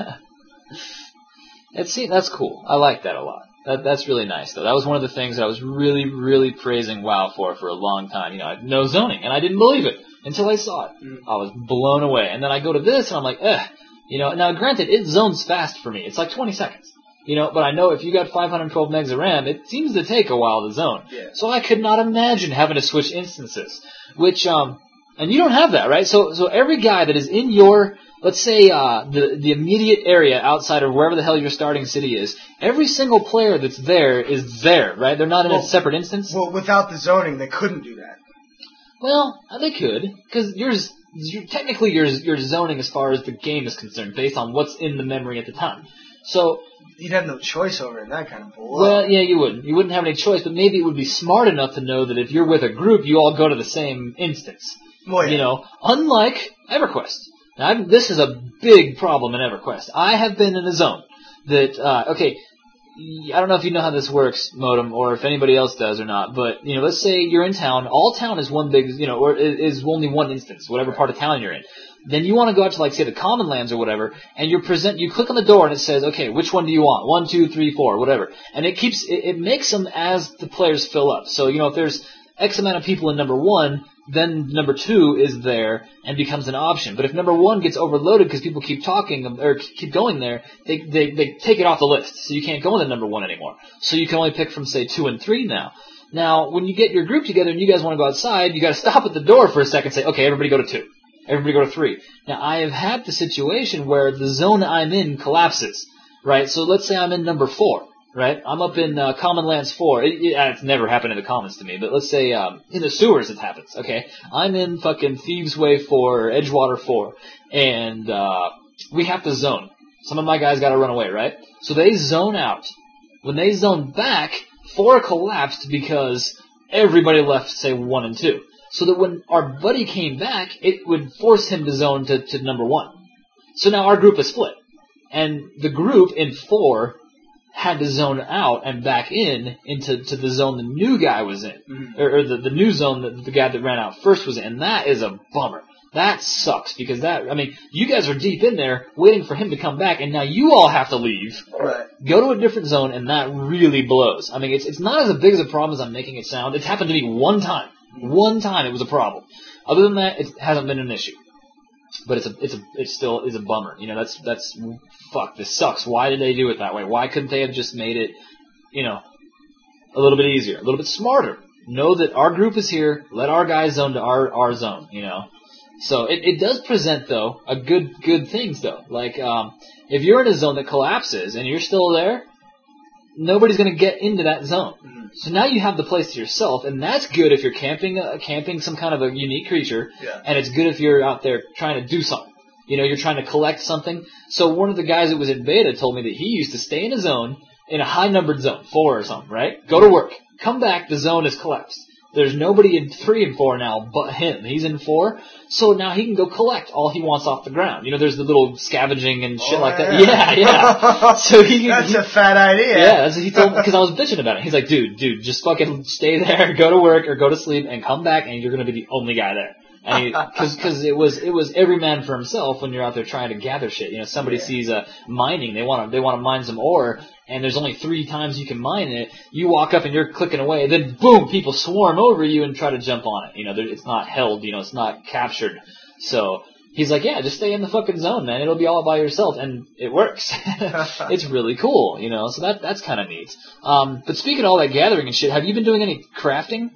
It's, see, that's cool. I like that a lot. That, that's really nice, though. That was one of the things that I was really, really praising WoW for for a long time. You know, I had no zoning, and I didn't believe it until I saw it. Mm. I was blown away. And then I go to this, and I'm like, eh. You know, now granted, it zones fast for me. It's like twenty seconds. You know, but I know if you got five hundred twelve megs of RAM, it seems to take a while to zone. Yeah. So I could not imagine having to switch instances. Which, um, and you don't have that, right? So, so every guy that is in your, let's say, uh, the, the immediate area outside of wherever the hell your starting city is, every single player that's there is there, right? They're not in Well, a separate instance? Well, without the zoning, they couldn't do that. Well, they could, because yours, you're, technically you're, you're zoning as far as the game is concerned, based on what's in the memory at the time. So, You'd have no choice over it in that kind of bull. well, yeah, you wouldn't. You wouldn't have any choice, but maybe it would be smart enough to know that if you're with a group, you all go to the same instance. Well, yeah. You know, unlike EverQuest. Now, I've, this is a big problem in EverQuest. I have been in a zone that, uh, okay, I don't know if you know how this works, Modem, or if anybody else does or not, but, you know, let's say you're in town. All town is one big, you know, or is only one instance, whatever part of town you're in. Then you want to go out to, like, say, the common lands or whatever, and you're present, you click on the door and it says, okay, which one do you want? One, two, three, four, whatever. And it keeps, it, it makes them as the players fill up. So, you know, if there's X amount of people in number one, then number two is there and becomes an option. But if number one gets overloaded because people keep talking or keep going there, they, they, they take it off the list. So you can't go into number one anymore. So you can only pick from, say, two and three now. Now, when you get your group together and you guys want to go outside, you got to stop at the door for a second and say, okay, everybody go to two. Everybody go to three. Now, I have had the situation where the zone I'm in collapses, right? So let's say I'm in number four, right? I'm up in uh, Common Lands four. It, it, it's never happened in the Commons to me, but let's say um, in the sewers it happens, okay? I'm in fucking Thieves Way four or Edgewater four, and uh, we have to zone. Some of my guys got to run away, right? So they zone out. When they zone back, four collapsed because everybody left, say, one and two. So that when our buddy came back, it would force him to zone to, to number one. So now our group is split. And the group in four had to zone out and back in into to the zone the new guy was in, mm-hmm. or, or the, the new zone that the guy that ran out first was in. And that is a bummer. That sucks because that, I mean, you guys are deep in there waiting for him to come back, and now you all have to leave, right. go to a different zone, and that really blows. I mean, it's it's not as big as a problem as I'm making it sound. It's happened to me one time. One time it was a problem. Other than that, it hasn't been an issue. But it's a, it's a, it still is a bummer. You know, that's, that's, fuck, this sucks. Why did they do it that way? Why couldn't they have just made it, you know, a little bit easier, a little bit smarter? Know that our group is here, let our guys zone to our, our zone, you know? So it, it does present, though, a good, good things, though. Like, um, if you're in a zone that collapses and you're still there, nobody's going to get into that zone. Mm-hmm. So now you have the place to yourself, and that's good if you're camping, uh, camping some kind of a unique creature, yeah. and it's good if you're out there trying to do something. You know, you're trying to collect something. So one of the guys that was in beta told me that he used to stay in a zone, in a high-numbered zone, four or something, right? Go to work. Come back, the zone is collapsed. There's nobody in three and four now but him. He's in four, so now he can go collect all he wants off the ground. You know, there's the little scavenging and shit oh, like yeah. that. Yeah, yeah. So he That's he, a fat idea. Yeah, that's what he told me, because I was bitching about it. He's like, dude, dude, just fucking stay there, go to work or go to sleep, and come back, and you're gonna be the only guy there. And because because it was it was every man for himself when you're out there trying to gather shit. You know, somebody yeah. sees a mining, they want to they want to mine some ore, and there's only three times you can mine it. You walk up and you're clicking away, then boom, people swarm over you and try to jump on it. You know, it's not held, you know, it's not captured. So he's like, yeah, just stay in the fucking zone, man. It'll be all by yourself, and it works. It's really cool, you know. So that that's kind of neat. Um, but speaking of all that gathering and shit, have you been doing any crafting?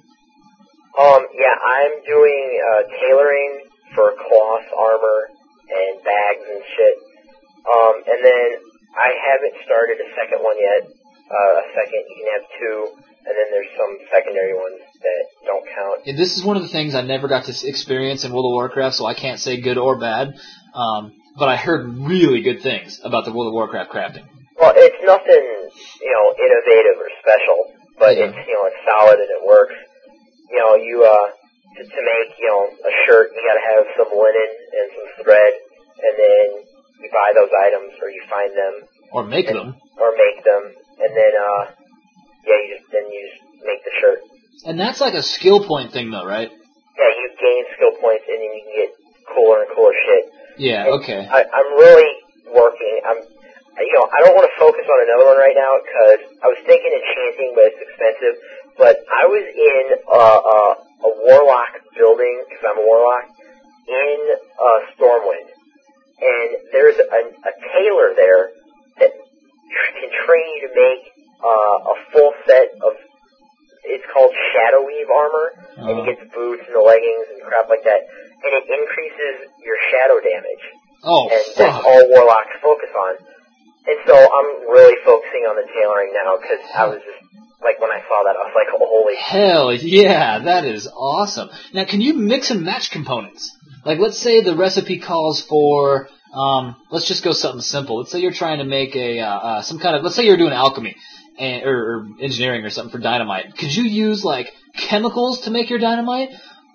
Um, yeah, I'm doing uh, tailoring for cloth armor and bags and shit. Um, and then I haven't started a second one yet. Uh, a second, you can have two, and then there's some secondary ones that don't count. Yeah, this is one of the things I never got to experience in World of Warcraft, so I can't say good or bad. Um, but I heard really good things about the World of Warcraft crafting. Well, it's nothing, you know, innovative or special, but yeah. it's, you know, it's solid and it works. You know, you, uh, to, to make, you know, a shirt, you gotta have some linen and some thread, and then you buy those items, or you find them. Or make and, them. Or make them, and then, uh, yeah, you just, then you just make the shirt. And that's like a skill point thing, though, right? Yeah, you gain skill points, and then you can get cooler and cooler shit. Yeah, and okay. I, I'm really working, I'm, you know, I don't want to focus on another one right now, because I was thinking enchanting, but it's expensive. But I was in uh, uh, a warlock building, because I'm a warlock, in uh, Stormwind. And there's a, a tailor there that can train you to make uh, a full set of, it's called Shadow Weave armor, uh-huh. and you get the boots and the leggings and crap like that. And it increases your shadow damage. Oh, and fuck. That's all warlocks focus on. And so I'm really focusing on the tailoring now, because I was just, like, when I saw that, I was like, oh, holy hell, yeah, that is awesome. Now, can you mix and match components? Like, let's say the recipe calls for, um, let's just go something simple. Let's say you're trying to make a, uh, uh, some kind of, let's say you're doing alchemy, and, or, or engineering or something for dynamite. Could you use, like, chemicals to make your dynamite?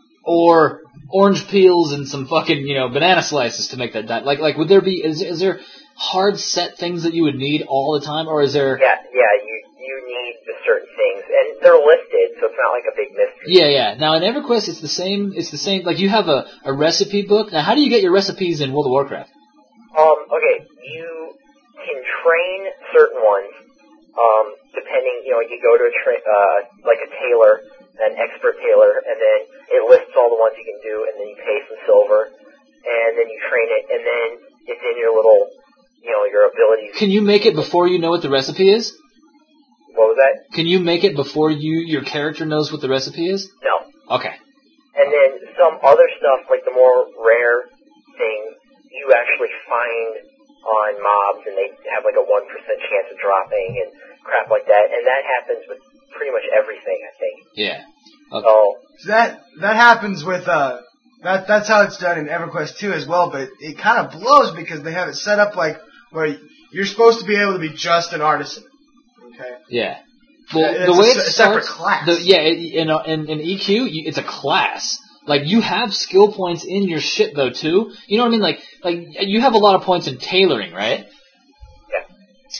Or orange peels and some fucking, you know, banana slices to make that dynamite? Like, like, would there be, is, is there hard set things that you would need all the time, or is there... Yeah, yeah, you you need the certain things, and they're listed, so it's not like a big mystery. Yeah, yeah. Now in EverQuest, it's the same. It's the same. Like you have a, a recipe book. Now, how do you get your recipes in World of Warcraft? Um. Okay, you can train certain ones. Um. Depending, you know, you go to a tra- uh like a tailor, an expert tailor, and then it lists all the ones you can do, and then you pay some silver, and then you train it, and then it's in your little, you know, your abilities. Can you make it before you know what the recipe is? What was that? Can you make it before you your character knows what the recipe is? No. Okay. And then some other stuff, like the more rare things, you actually find on mobs, and they have like a one percent chance of dropping and crap like that. And that happens with pretty much everything, I think. Yeah. Okay. So, so that that happens with uh that that's how it's done in EverQuest two as well. But it kind of blows because they have it set up like where you're supposed to be able to be just an artisan. Okay. Yeah. Well, uh, the way a, it a starts, separate class. The, yeah, in, in in E Q, you, it's a class. Like you have skill points in your shit though too. You know what I mean? Like like you have a lot of points in tailoring, right?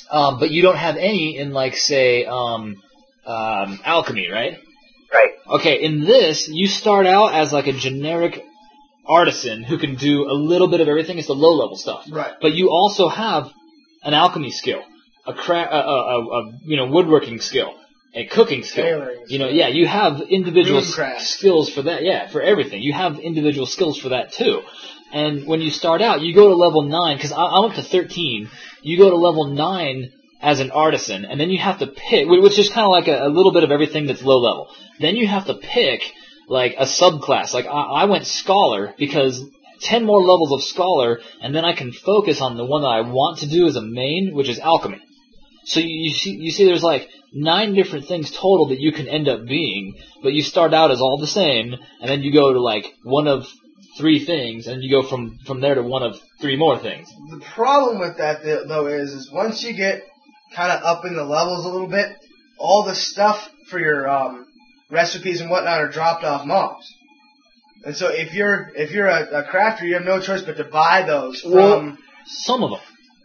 Um, but you don't have any in, like, say, um, um, alchemy, right? Right. Okay, in this, you start out as like a generic artisan who can do a little bit of everything. It's the low-level stuff. Right. But you also have an alchemy skill, a, cra- a, a, a, a you know woodworking skill, a cooking skill. Tailoring You know, skill. yeah, you have individual s- Runecraft. skills for that. Yeah, for everything. You have individual skills for that too. And when you start out, you go to level nine, because I'm up to thirteen. You go to level nine as an artisan, and then you have to pick, which is kind of like a, a little bit of everything that's low level. Then you have to pick, like, a subclass. Like, I, I went Scholar, because ten more levels of Scholar, and then I can focus on the one that I want to do as a main, which is Alchemy. So you, you see, you see there's like nine different things total that you can end up being, but you start out as all the same, and then you go to, like, one of three things, and you go from, from there to one of three more things. The problem with that, though, is, is once you get kind of up in the levels a little bit, all the stuff for your um, recipes and whatnot are dropped off mobs. And so if you're if you're a, a crafter, you have no choice but to buy those from... Well, some of them.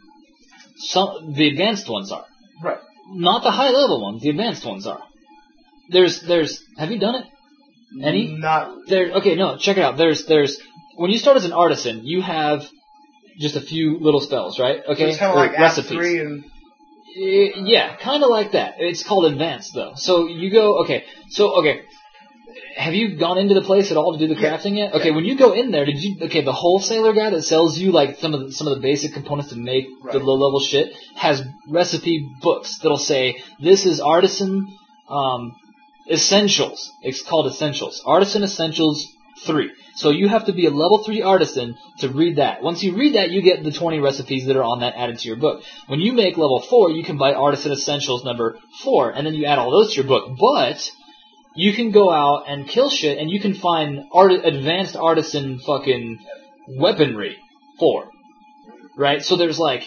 Some the advanced ones are. Right. Not the high level ones. The advanced ones are. There's there's. Have you done it? Any? Not... There. Okay, no. Check it out. There's there's. When you start as an artisan, you have just a few little spells, right? Okay. It's kind of Or like Act recipes. three and... Eh, Yeah, kind of like that. It's called advanced though. So you go. Okay. So okay. Have you gone into the place at all to do the Yeah. crafting yet? Okay, Yeah. when you go in there, did you? Okay, the wholesaler guy that sells you like some of the, some of the basic components to make the Right. low level shit has recipe books that'll say this is artisan um, essentials. It's called essentials. Artisan essentials three. So you have to be a level three artisan to read that. Once you read that, you get the twenty recipes that are on that added to your book. When you make level four, you can buy artisan essentials number four, and then you add all those to your book. But you can go out and kill shit, and you can find art- advanced artisan fucking weaponry four, right? So there's like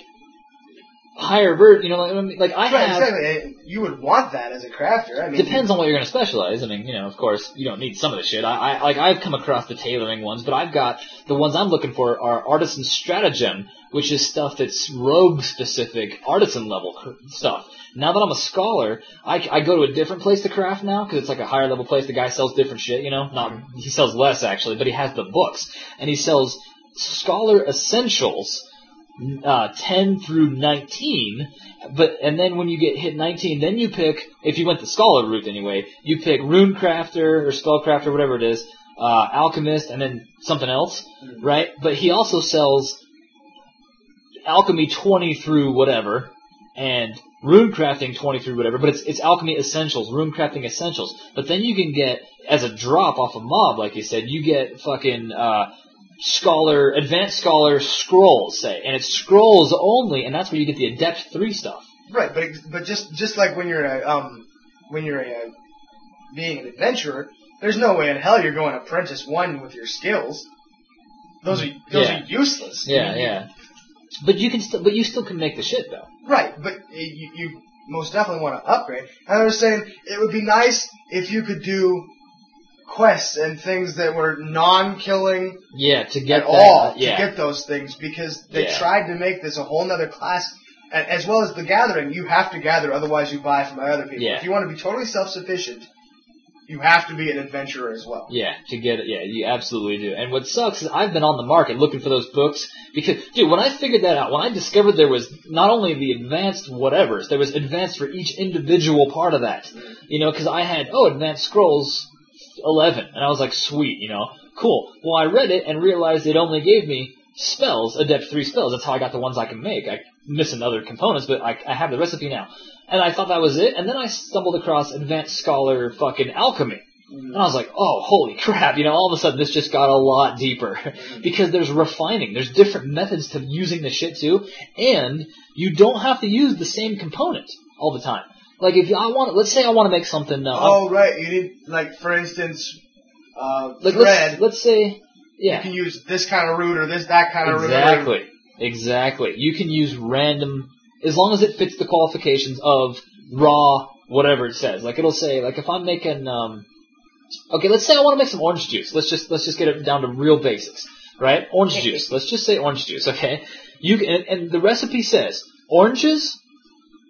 higher ver, you know, like, like I Right, have. exactly. And you would want that as a crafter. I mean, Depends on what you're going to specialize. I mean, you know, of course, you don't need some of the shit. I, I like I've come across the tailoring ones, but I've got the ones I'm looking for are artisan stratagem, which is stuff that's rogue specific, artisan level cr- stuff. Now that I'm a scholar, I, I go to a different place to craft now because it's like a higher level place. The guy sells different shit, you know. Not he sells less actually, but he has the books and he sells scholar essentials. Uh, ten through nineteen, but and then when you get hit nineteen, then you pick, if you went the scholar route anyway, you pick runecrafter or spellcrafter, whatever it is, uh, alchemist, and then something else, right? But he also sells alchemy twenty through whatever, and runecrafting twenty through whatever, but it's it's alchemy essentials, runecrafting essentials. But then you can get, as a drop off a mob, like you said, you get fucking, uh, Scholar, advanced scholar scrolls, say, and it's scrolls only, and that's where you get the adept three stuff. right, but ex- but just just like when you're a um when you're a uh, being an adventurer, there's no way in hell you're going apprentice one with your skills. Those are those Yeah. are useless. Yeah, You- yeah. But you can still, but you still can make the shit though. Right, but uh, you, you most definitely want to upgrade. And I was saying it would be nice if you could do quests and things that were non-killing Yeah, to get at that, all uh, yeah. to get those things, because they Yeah. tried to make this a whole nother class. And as well as the gathering, you have to gather, otherwise you buy from other people. Yeah. If you want to be totally self-sufficient, you have to be an adventurer as well. Yeah, to get it, yeah, you absolutely do. And what sucks is I've been on the market looking for those books because, dude, when I figured that out, when I discovered there was not only the advanced whatevers, there was advanced for each individual part of that. You know, because I had, oh, advanced scrolls eleven, and I was like, sweet, you know, cool. Well, I read it and realized it only gave me spells, adept three spells. That's how I got the ones I can make. I missing other components, but I, I have the recipe now. And I thought that was it, and then I stumbled across advanced scholar fucking alchemy. And I was like, oh, holy crap, you know, all of a sudden this just got a lot deeper. Because there's refining, there's different methods to using the shit too, and you don't have to use the same component all the time. Like if I want, let's say I want to make something. Uh, Oh, right. You need, like, for instance, uh, like thread. let's let's say, yeah, You can use this kind of root or this that kind of root. exactly, exactly. You can use random as long as it fits the qualifications of raw whatever it says. Like it'll say, like if I'm making, um, okay, let's say I want to make some orange juice. Let's just let's just get it down to real basics, right? Orange juice. Let's just say orange juice. Okay, you can, and, and the recipe says oranges.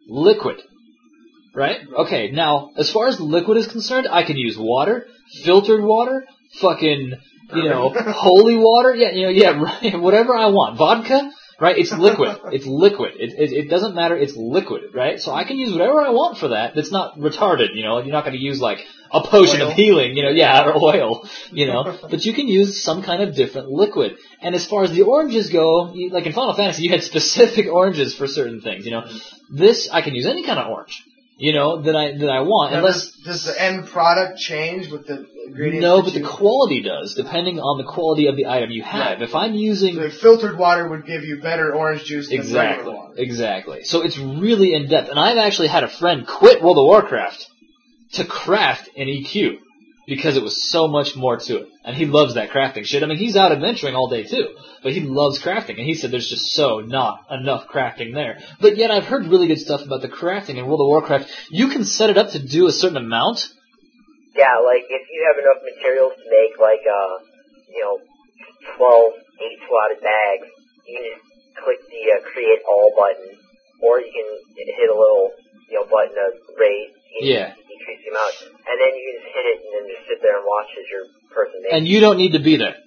liquid. Right? Okay, now, as far as liquid is concerned, I can use water, filtered water, fucking, you know, holy water, yeah, you know, yeah, right, whatever I want. Vodka, right? It's liquid. It's liquid. It, it, it doesn't matter. It's liquid, right? So I can use whatever I want for that. That's not retarded, you know. You're not going to use like a potion Oil. of healing, you know, yeah, or oil, you know. But you can use some kind of different liquid. And as far as the oranges go, you, like in Final Fantasy, you had specific oranges for certain things, you know. This, I can use any kind of orange, you know, that I that I want, Now, unless. does, does the end product change with the ingredients? No, that but the you- quality does, depending on the quality of the item you have. Right. If I'm using. So filtered water would give you better orange juice than Exactly, regular water. exactly. So it's really in depth, and I've actually had a friend quit World of Warcraft to craft an E Q because it was so much more to it, and he loves that crafting shit. I mean, he's out adventuring all day too, but he loves crafting, and he said there's just so not enough crafting there. But yet I've heard really good stuff about the crafting in World of Warcraft. You can set it up to do a certain amount. Yeah, like if you have enough materials to make like uh, you know, twelve eight slotted bags, you can just click the uh, create all button, or you can hit a little you know button to raise, you Yeah. decrease the amount, and then you can just hit it and then just sit there and watch as your person makes. And you don't need to be there.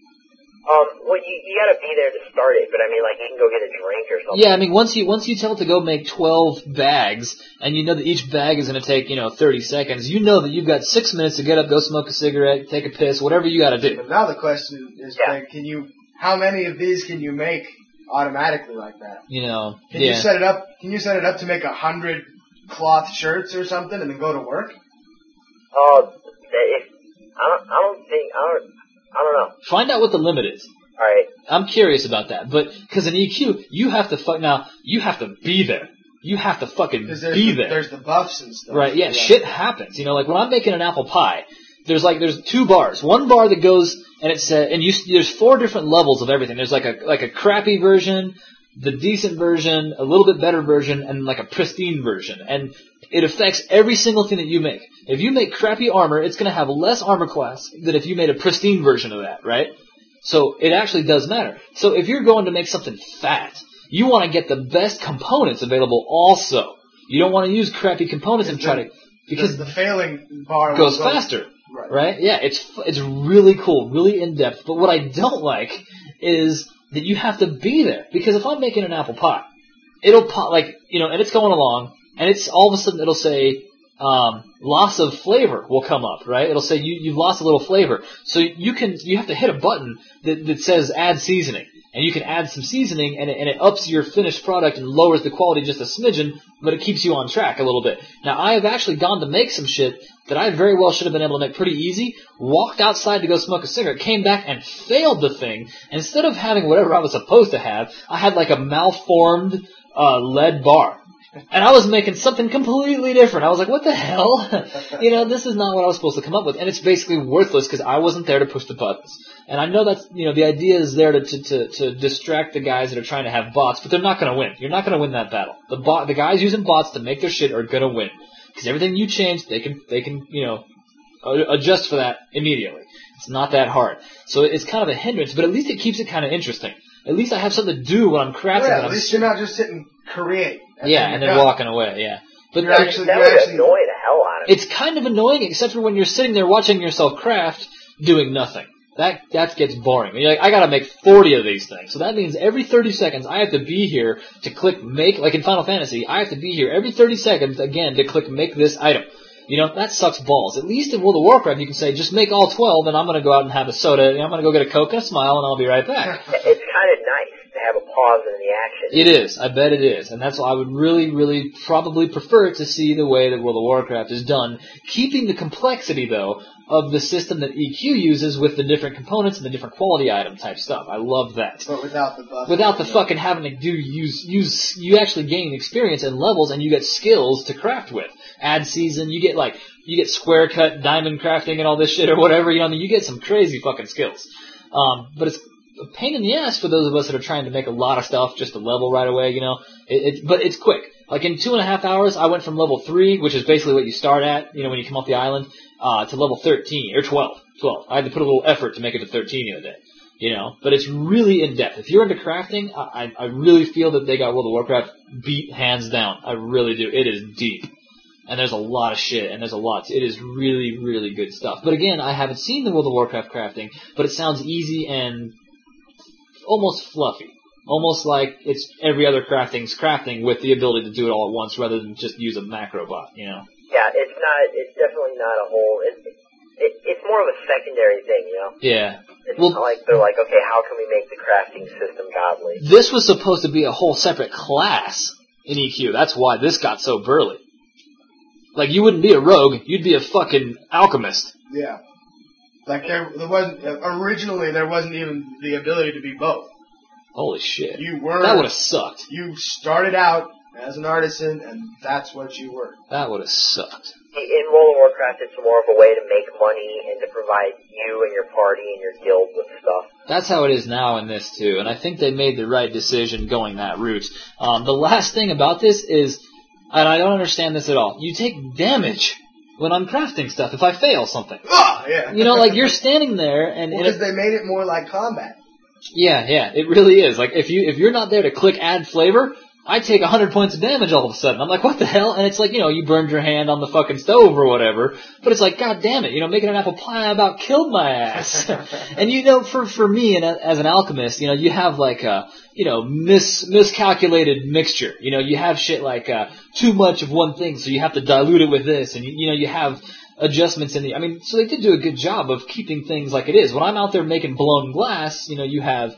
Um, well, you you gotta be there to start it, but I mean, like you can go get a drink or something. Yeah, I mean, once you once you tell it to go make twelve bags, and you know that each bag is going to take, you know, thirty seconds, you know that you've got six minutes to get up, go smoke a cigarette, take a piss, whatever you got to do. But now the question is, Yeah. like, can you? How many of these can you make automatically like that? You know, Can yeah. you set it up? Can you set it up to make a hundred cloth shirts or something, and then go to work? Uh, if I don't, I don't think I don't, I don't know. Find out what the limit is. All right. I'm curious about that, but because in E Q, you have to fuck now. You have to be there. You have to fucking Because there's be the, there. there's the buffs and stuff. Right, yeah, shit happens. You know, like when I'm making an apple pie, there's like, there's two bars. One bar that goes, and it's, uh, and you, there's four different levels of everything. There's like a, like a crappy version, the decent version, a little bit better version, and like a pristine version. And it affects every single thing that you make. If you make crappy armor, it's gonna have less armor class than if you made a pristine version of that, right? So it actually does matter. So if you're going to make something fat, you want to get the best components available also. You don't want to use crappy components and try to, because the failing bar goes will go- faster, Right. right? Yeah, it's it's really cool, really in depth. But what I don't like is that you have to be there, because if I'm making an apple pie, it'll pop like you know, and it's going along, and it's all of a sudden it'll say um, loss of flavor will come up, right? It'll say you you've lost a little flavor, so you can you have to hit a button that that says add seasoning. And you can add some seasoning, and it, and it ups your finished product and lowers the quality just a smidgen, but it keeps you on track a little bit. Now, I have actually gone to make some shit that I very well should have been able to make pretty easy, walked outside to go smoke a cigarette, came back and failed the thing. Instead of having whatever I was supposed to have, I had like a malformed uh, lead bar. And I was making something completely different. I was like, what the hell? you know, this is not what I was supposed to come up with. And it's basically worthless because I wasn't there to push the buttons. And I know that's, you know, the idea is there to, to, to, to distract the guys that are trying to have bots, but they're not going to win. You're not going to win that battle. The bot, the guys using bots to make their shit are going to win. Because everything you change, they can, they can, you know, adjust for that immediately. It's not that hard. So it's kind of a hindrance, but at least it keeps it kind of interesting. At least I have something to do when I'm crafting. Yeah, that at I'm least you're not just sitting create. Yeah, and then you're done. walking away, yeah. But You're that- actually- That you would actually- annoy the hell out of me. it's kind of annoying, except for when you're sitting there watching yourself craft, doing nothing. That that gets boring. You're like, I gotta make forty of these things. So that means every thirty seconds I have to be here to click make, like in Final Fantasy, I have to be here every thirty seconds again to click make this item. You know, that sucks balls. At least in World of Warcraft you can say, just make all twelve and I'm gonna go out and have a soda, and I'm gonna go get a Coke and a smile and I'll be right back. It's kind of nice to have a pause in the action. It is. I bet it is. And that's why I would really, really probably prefer it to see the way that World of Warcraft is done, keeping the complexity, though, of the system that E Q uses with the different components and the different quality item type stuff. I love that. But without the buff. Without the fucking having to do use use you actually gain experience and levels, and you get skills to craft with. Add season, you get like you get square cut diamond crafting and all this shit or whatever. You know, I mean, you get some crazy fucking skills. Um, but it's a pain in the ass for those of us that are trying to make a lot of stuff just to level right away. You know, it, it but it's quick. Like in two and a half hours, I went from level three, which is basically what you start at, you know, when you come off the island, uh, to level thirteen or twelve. Twelve. I had to put a little effort to make it to thirteen the other day. You know, but it's really in depth. If you're into crafting, I, I really feel that they got World of Warcraft beat hands down. I really do. It is deep. And there's a lot of shit, and there's a lot. To, it is really, really good stuff. But again, I haven't seen the World of Warcraft crafting, but it sounds easy and almost fluffy. Almost like it's every other crafting's crafting with the ability to do it all at once rather than just use a macro bot, you know? Yeah, it's not, it's definitely not a whole, it, it, it's more of a secondary thing, you know? Yeah. It's Well, not like they're like, okay, how can we make the crafting system godly? This was supposed to be a whole separate class in E Q. That's why this got so burly. Like, you wouldn't be a rogue, you'd be a fucking alchemist. Yeah. Like, there, there wasn't, originally there wasn't even the ability to be both. Holy shit. You were. That would have sucked. You started out as an artisan, and that's what you were. That would have sucked. In World of Warcraft, it's more of a way to make money and to provide you and your party and your guild with stuff. That's how it is now in this, too, and I think they made the right decision going that route. Um, the last thing about this is, and I don't understand this at all, you take damage when I'm crafting stuff if I fail something. Oh, yeah. You know, like, you're standing there, and... Because well, they made it more like combat. Yeah, yeah, it really is. Like, if, you, if you're not there to click add flavor... I take one hundred points of damage all of a sudden. I'm like, what the hell? And it's like, you know, you burned your hand on the fucking stove or whatever. But it's like, god damn it, you know, making an apple pie about killed my ass. And you know, for for me, and as an alchemist, you know, you have like a, you know, mis miscalculated mixture. You know, you have shit like uh, too much of one thing, so you have to dilute it with this. And, you, you know, you have adjustments in the... I mean, so they did do a good job of keeping things like it is. When I'm out there making blown glass, you know, you have...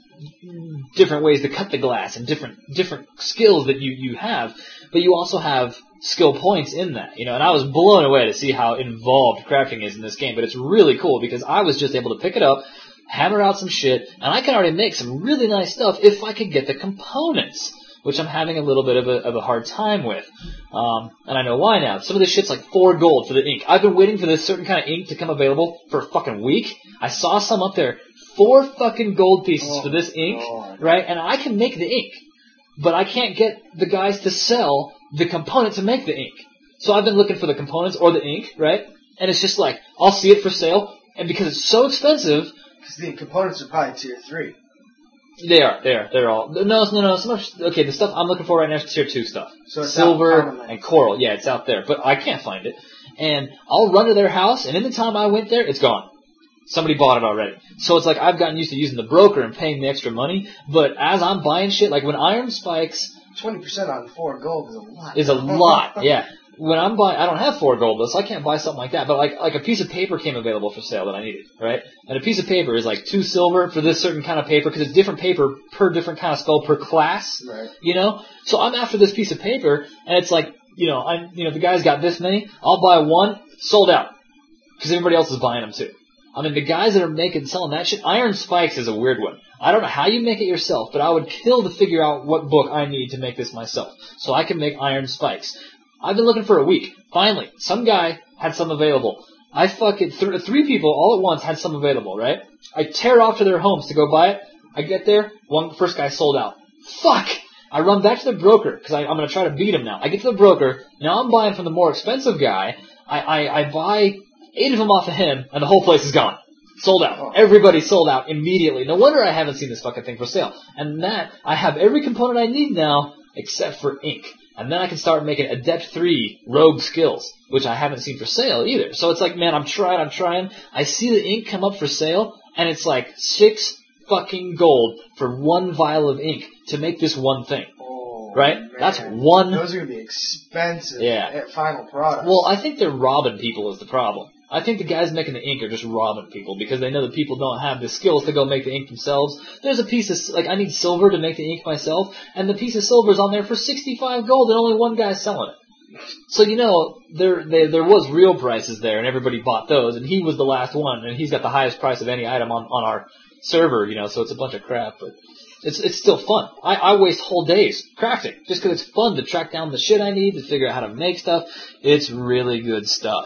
different ways to cut the glass and different different skills that you, you have, but you also have skill points in that, you know, and I was blown away to see how involved crafting is in this game, but it's really cool because I was just able to pick it up, hammer out some shit, and I can already make some really nice stuff if I could get the components, which I'm having a little bit of a, of a hard time with. Um, and I know why now. Some of this shit's like four gold for the ink. I've been waiting for this certain kind of ink to come available for a fucking week. I saw some up there. Four fucking gold pieces oh, for this ink, God. Right? And I can make the ink, but I can't get the guys to sell the component to make the ink. So I've been looking for the components or the ink, right? And it's just like, I'll see it for sale, and because it's so expensive... Because the components are probably tier three. They are, they are, they're all... No, no, no, so much... Okay, the stuff I'm looking for right now is tier two stuff. So it's Silver and coral, yeah, it's out there, but I can't find it. And I'll run to their house, and in the time I went there, it's gone. Somebody bought it already. So it's like I've gotten used to using the broker and paying the extra money, but as I'm buying shit, like when Iron Spikes... twenty percent on four gold is a lot. Is a lot, yeah. When I'm buying... I don't have four gold, though, so I can't buy something like that, but like like a piece of paper came available for sale that I needed, right? And a piece of paper is like two silver for this certain kind of paper, because it's different paper per different kind of spell per class, right. You know? So I'm after this piece of paper, and it's like, you know, I'm, you know, the guy's got this many, I'll buy one, sold out, because everybody else is buying them too. I mean, the guys that are making, selling that shit, Iron Spikes is a weird one. I don't know how you make it yourself, but I would kill to figure out what book I need to make this myself, so I can make Iron Spikes. I've been looking for a week. Finally, some guy had some available. I fucking, th- three people all at once had some available, right? I tear off to their homes to go buy it. I get there, one first guy sold out. Fuck! I run back to the broker, because I'm going to try to beat him now. I get to the broker, now I'm buying from the more expensive guy. I, I, I buy... Eight of them off of him, and the whole place is gone. Sold out. Everybody sold out immediately. No wonder I haven't seen this fucking thing for sale. And that, I have every component I need now, except for ink. And then I can start making Adept three rogue skills, which I haven't seen for sale either. So it's like, man, I'm trying, I'm trying. I see the ink come up for sale, and it's like six fucking gold for one vial of ink to make this one thing. Right? Man. That's one... Those are going to be expensive yeah. final products. Well, I think they're robbing people is the problem. I think the guys making the ink are just robbing people because they know that people don't have the skills to go make the ink themselves. There's a piece of... Like, I need silver to make the ink myself, and the piece of silver is on there for sixty-five gold, and only one guy's selling it. So, you know, there, there there was real prices there, and everybody bought those, and he was the last one, and he's got the highest price of any item on, on our server, you know, so it's a bunch of crap, but... It's it's still fun. I, I waste whole days crafting just because it's fun to track down the shit I need, to figure out how to make stuff. It's really good stuff.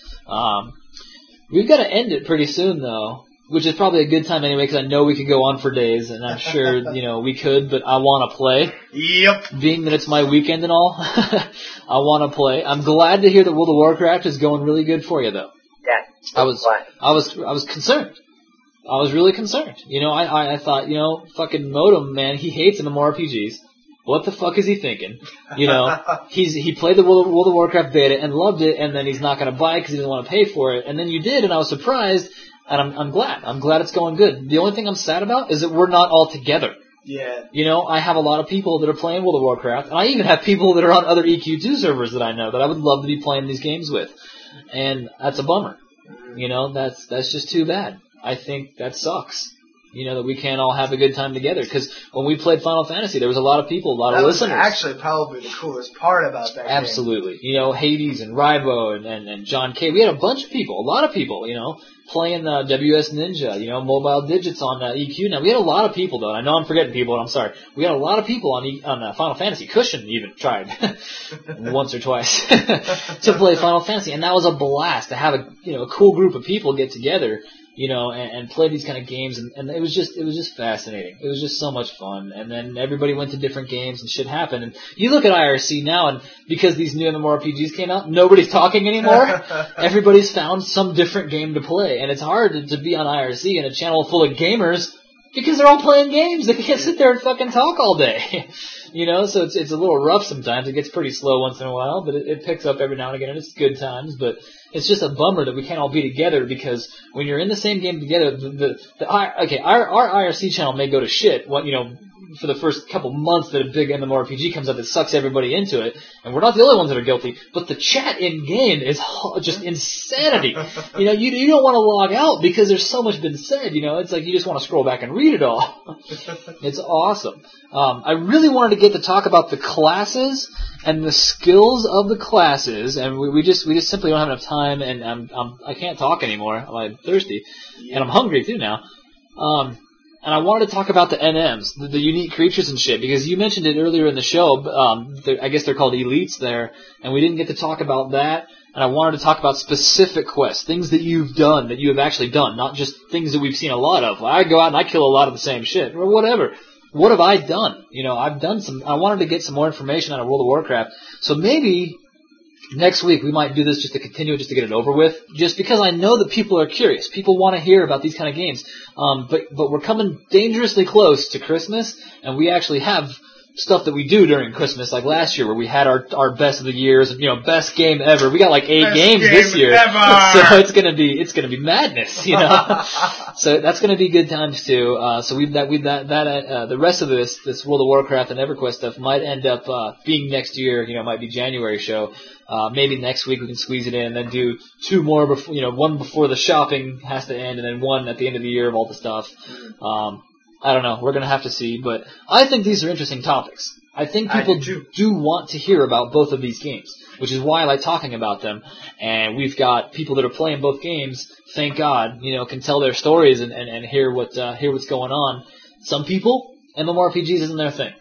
Um, we've got to end it pretty soon, though, which is probably a good time anyway because I know we could go on for days, and I'm sure, you know, we could, but I want to play. Yep. Being that it's my weekend and all, I want to play. I'm glad to hear that World of Warcraft is going really good for you, though. Yeah. I was I was I was concerned. I was really concerned. You know, I, I, I thought, you know, fucking Modem, man, he hates MMORPGs. What the fuck is he thinking? You know, he's he played the World of, World of Warcraft beta and loved it, and then he's not going to buy it because he doesn't want to pay for it. And then you did, and I was surprised, and I'm I'm glad. I'm glad it's going good. The only thing I'm sad about is that we're not all together. Yeah. You know, I have a lot of people that are playing World of Warcraft, and I even have people that are on other E Q two servers that I know that I would love to be playing these games with. And that's a bummer. You know, that's that's just too bad. I think that sucks. You know, that we can't all have a good time together. Because when we played Final Fantasy, there was a lot of people, a lot that of was listeners. Actually, probably the coolest part about that Absolutely. game. You know, Hades and Rybo and, and, and John K. We had a bunch of people, a lot of people, you know, playing uh, W S Ninja, you know, Mobile Digits on uh, E Q. Now, we had a lot of people, though. I know I'm forgetting people, and I'm sorry. We had a lot of people on e- on uh, Final Fantasy. Cushion even tried once or twice to play Final Fantasy, and that was a blast to have a, you know, a cool group of people get together. You know, and, and play these kind of games, and, and it was just, it was just fascinating. It was just so much fun, and then everybody went to different games, and shit happened. And you look at I R C now, and because these new MMORPGs came out, nobody's talking anymore. Everybody's found some different game to play, and it's hard to, to be on I R C in a channel full of gamers because they're all playing games. They can't sit there and fucking talk all day. You know, so it's it's a little rough sometimes. It gets pretty slow once in a while, but it, it picks up every now and again, and it's good times. But it's just a bummer that we can't all be together because when you're in the same game together, the the, the I, okay, our our I R C channel may go to shit. What you know, for the first couple months that a big MMORPG comes out that sucks everybody into it, and we're not the only ones that are guilty. But the chat in game is just insanity. You know, you you don't want to log out because there's so much been said. You know, it's like you just want to scroll back and read it all. It's awesome. Um, I really wanted to get to talk about the classes and the skills of the classes, and we, we just we just simply don't have enough time, and I'm, I'm I can't talk anymore. I'm thirsty, and I'm hungry too now. Um, and I wanted to talk about the N Ms, the, the unique creatures and shit, because you mentioned it earlier in the show. Um, I guess they're called elites there, and we didn't get to talk about that. And I wanted to talk about specific quests, things that you've done, that you have actually done, not just things that we've seen a lot of. I go out and I kill a lot of the same shit, or whatever. What have I done? You know, I've done some, I wanted to get some more information out of World of Warcraft. So maybe next week we might do this just to continue, just to get it over with. Just because I know that people are curious. People want to hear about these kind of games. Um, but, but we're coming dangerously close to Christmas, and we actually have stuff that we do during Christmas, like last year where we had our our best of the years, you know, best game ever. We got like eight best games game this year, ever. so it's gonna be it's gonna be madness, you know. So that's gonna be good times too. Uh, so we that we that that uh, the rest of this this World of Warcraft and EverQuest stuff might end up uh, being next year. You know, might be January show. Uh, maybe next week we can squeeze it in, and then do two more before, you know, one before the shopping has to end, and then one at the end of the year of all the stuff. Um, I don't know. We're going to have to see. But I think these are interesting topics. I think people I do, too. do want to hear about both of these games, which is why I like talking about them. And we've got people that are playing both games, thank God, you know, can tell their stories and, and, and hear what uh, hear what's going on. Some people, MMORPGs isn't their thing.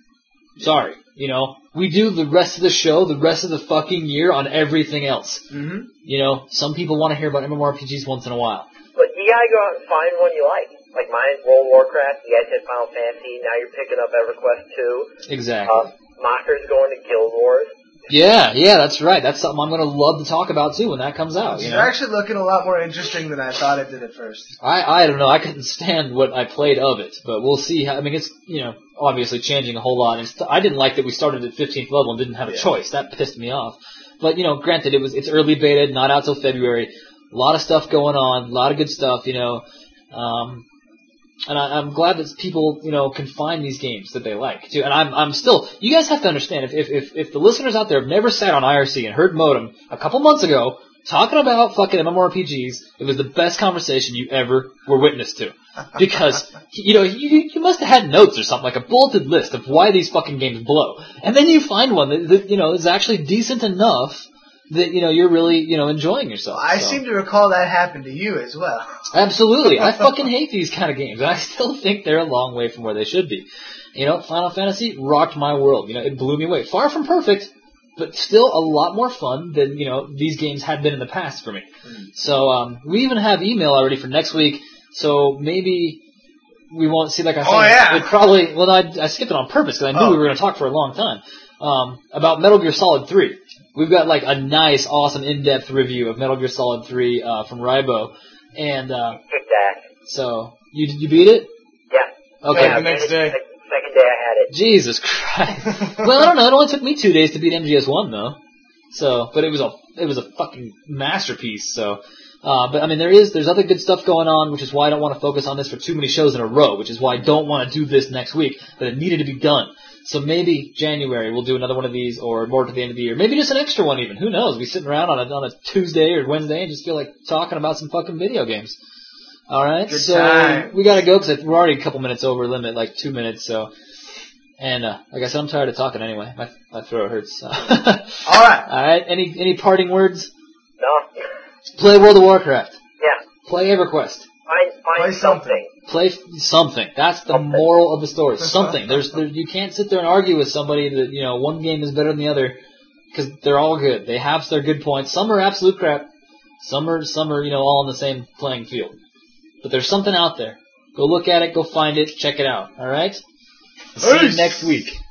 Sorry. You know, we do the rest of the show, the rest of the fucking year on everything else. Mm-hmm. You know, some people want to hear about MMORPGs once in a while. But you gotta go out and find one you like. Like mine's World of Warcraft, you guys had Final Fantasy, now you're picking up EverQuest two. Exactly. Uh, Mocker's going to Guild Wars. Yeah, yeah, that's right. That's something I'm going to love to talk about too when that comes out. It's You know? actually looking a lot more interesting than I thought it did at first. I I don't know. I couldn't stand what I played of it, but we'll see. How, I mean, it's you know obviously changing a whole lot. It's, I didn't like that we started at fifteenth level and didn't have a Yeah. choice. That pissed me off. But you know, granted, it was it's early beta, not out till February. A lot of stuff going on, a lot of good stuff. You know. Um, And I, I'm glad that people, you know, can find these games that they like too. And I'm, I'm still. You guys have to understand if, if, if, if the listeners out there have never sat on I R C and heard Modem a couple months ago talking about fucking MMORPGs, it was the best conversation you ever were witness to. Because you know, you, you must have had notes or something like a bulleted list of why these fucking games blow, and then you find one that, that you know is actually decent enough that you know you're really you know enjoying yourself. I so. seem to recall that happened to you as well. Absolutely. I fucking hate these kind of games. And I still think they're a long way from where they should be. You know, Final Fantasy rocked my world. You know, it blew me away. Far from perfect, but still a lot more fun than, you know, these games had been in the past for me. Mm. So, um, we even have email already for next week. So maybe we won't see, like I said. Oh, yeah. It probably, well, I, I skipped it on purpose because I knew oh. we were going to talk for a long time. Um, about Metal Gear Solid three. We've got like a nice, awesome, in-depth review of Metal Gear Solid three, uh, from Rybo. And, uh, Kick that. So you you beat it? Yeah. Okay. Yeah, the next day. Second, second day I had it. Jesus Christ. Well, I don't know. It only took me two days to beat M G S one though. So, but it was a it was a fucking masterpiece. So, uh, but I mean, there is there's other good stuff going on, which is why I don't want to focus on this for too many shows in a row. Which is why I don't want to do this next week. But it needed to be done. So maybe January we'll do another one of these, or more to the end of the year. Maybe just an extra one even. Who knows? We sitting around on a on a Tuesday or Wednesday and just feel like talking about some fucking video games. All right. Good so time. we gotta go because we're already a couple minutes over limit, like two minutes. So. And uh, like I said, I'm tired of talking anyway. My my throat hurts. So. All right. All right. Any any parting words? No. Play World of Warcraft. Yeah. Play EverQuest. Find, find Play something. something. Play f- something. That's the moral of the story. Something. There's there, you can't sit there and argue with somebody that you know one game is better than the other because they're all good. They have their good points. Some are absolute crap. Some are some are you know all on the same playing field. But there's something out there. Go look at it. Go find it. Check it out. All right. See you next week.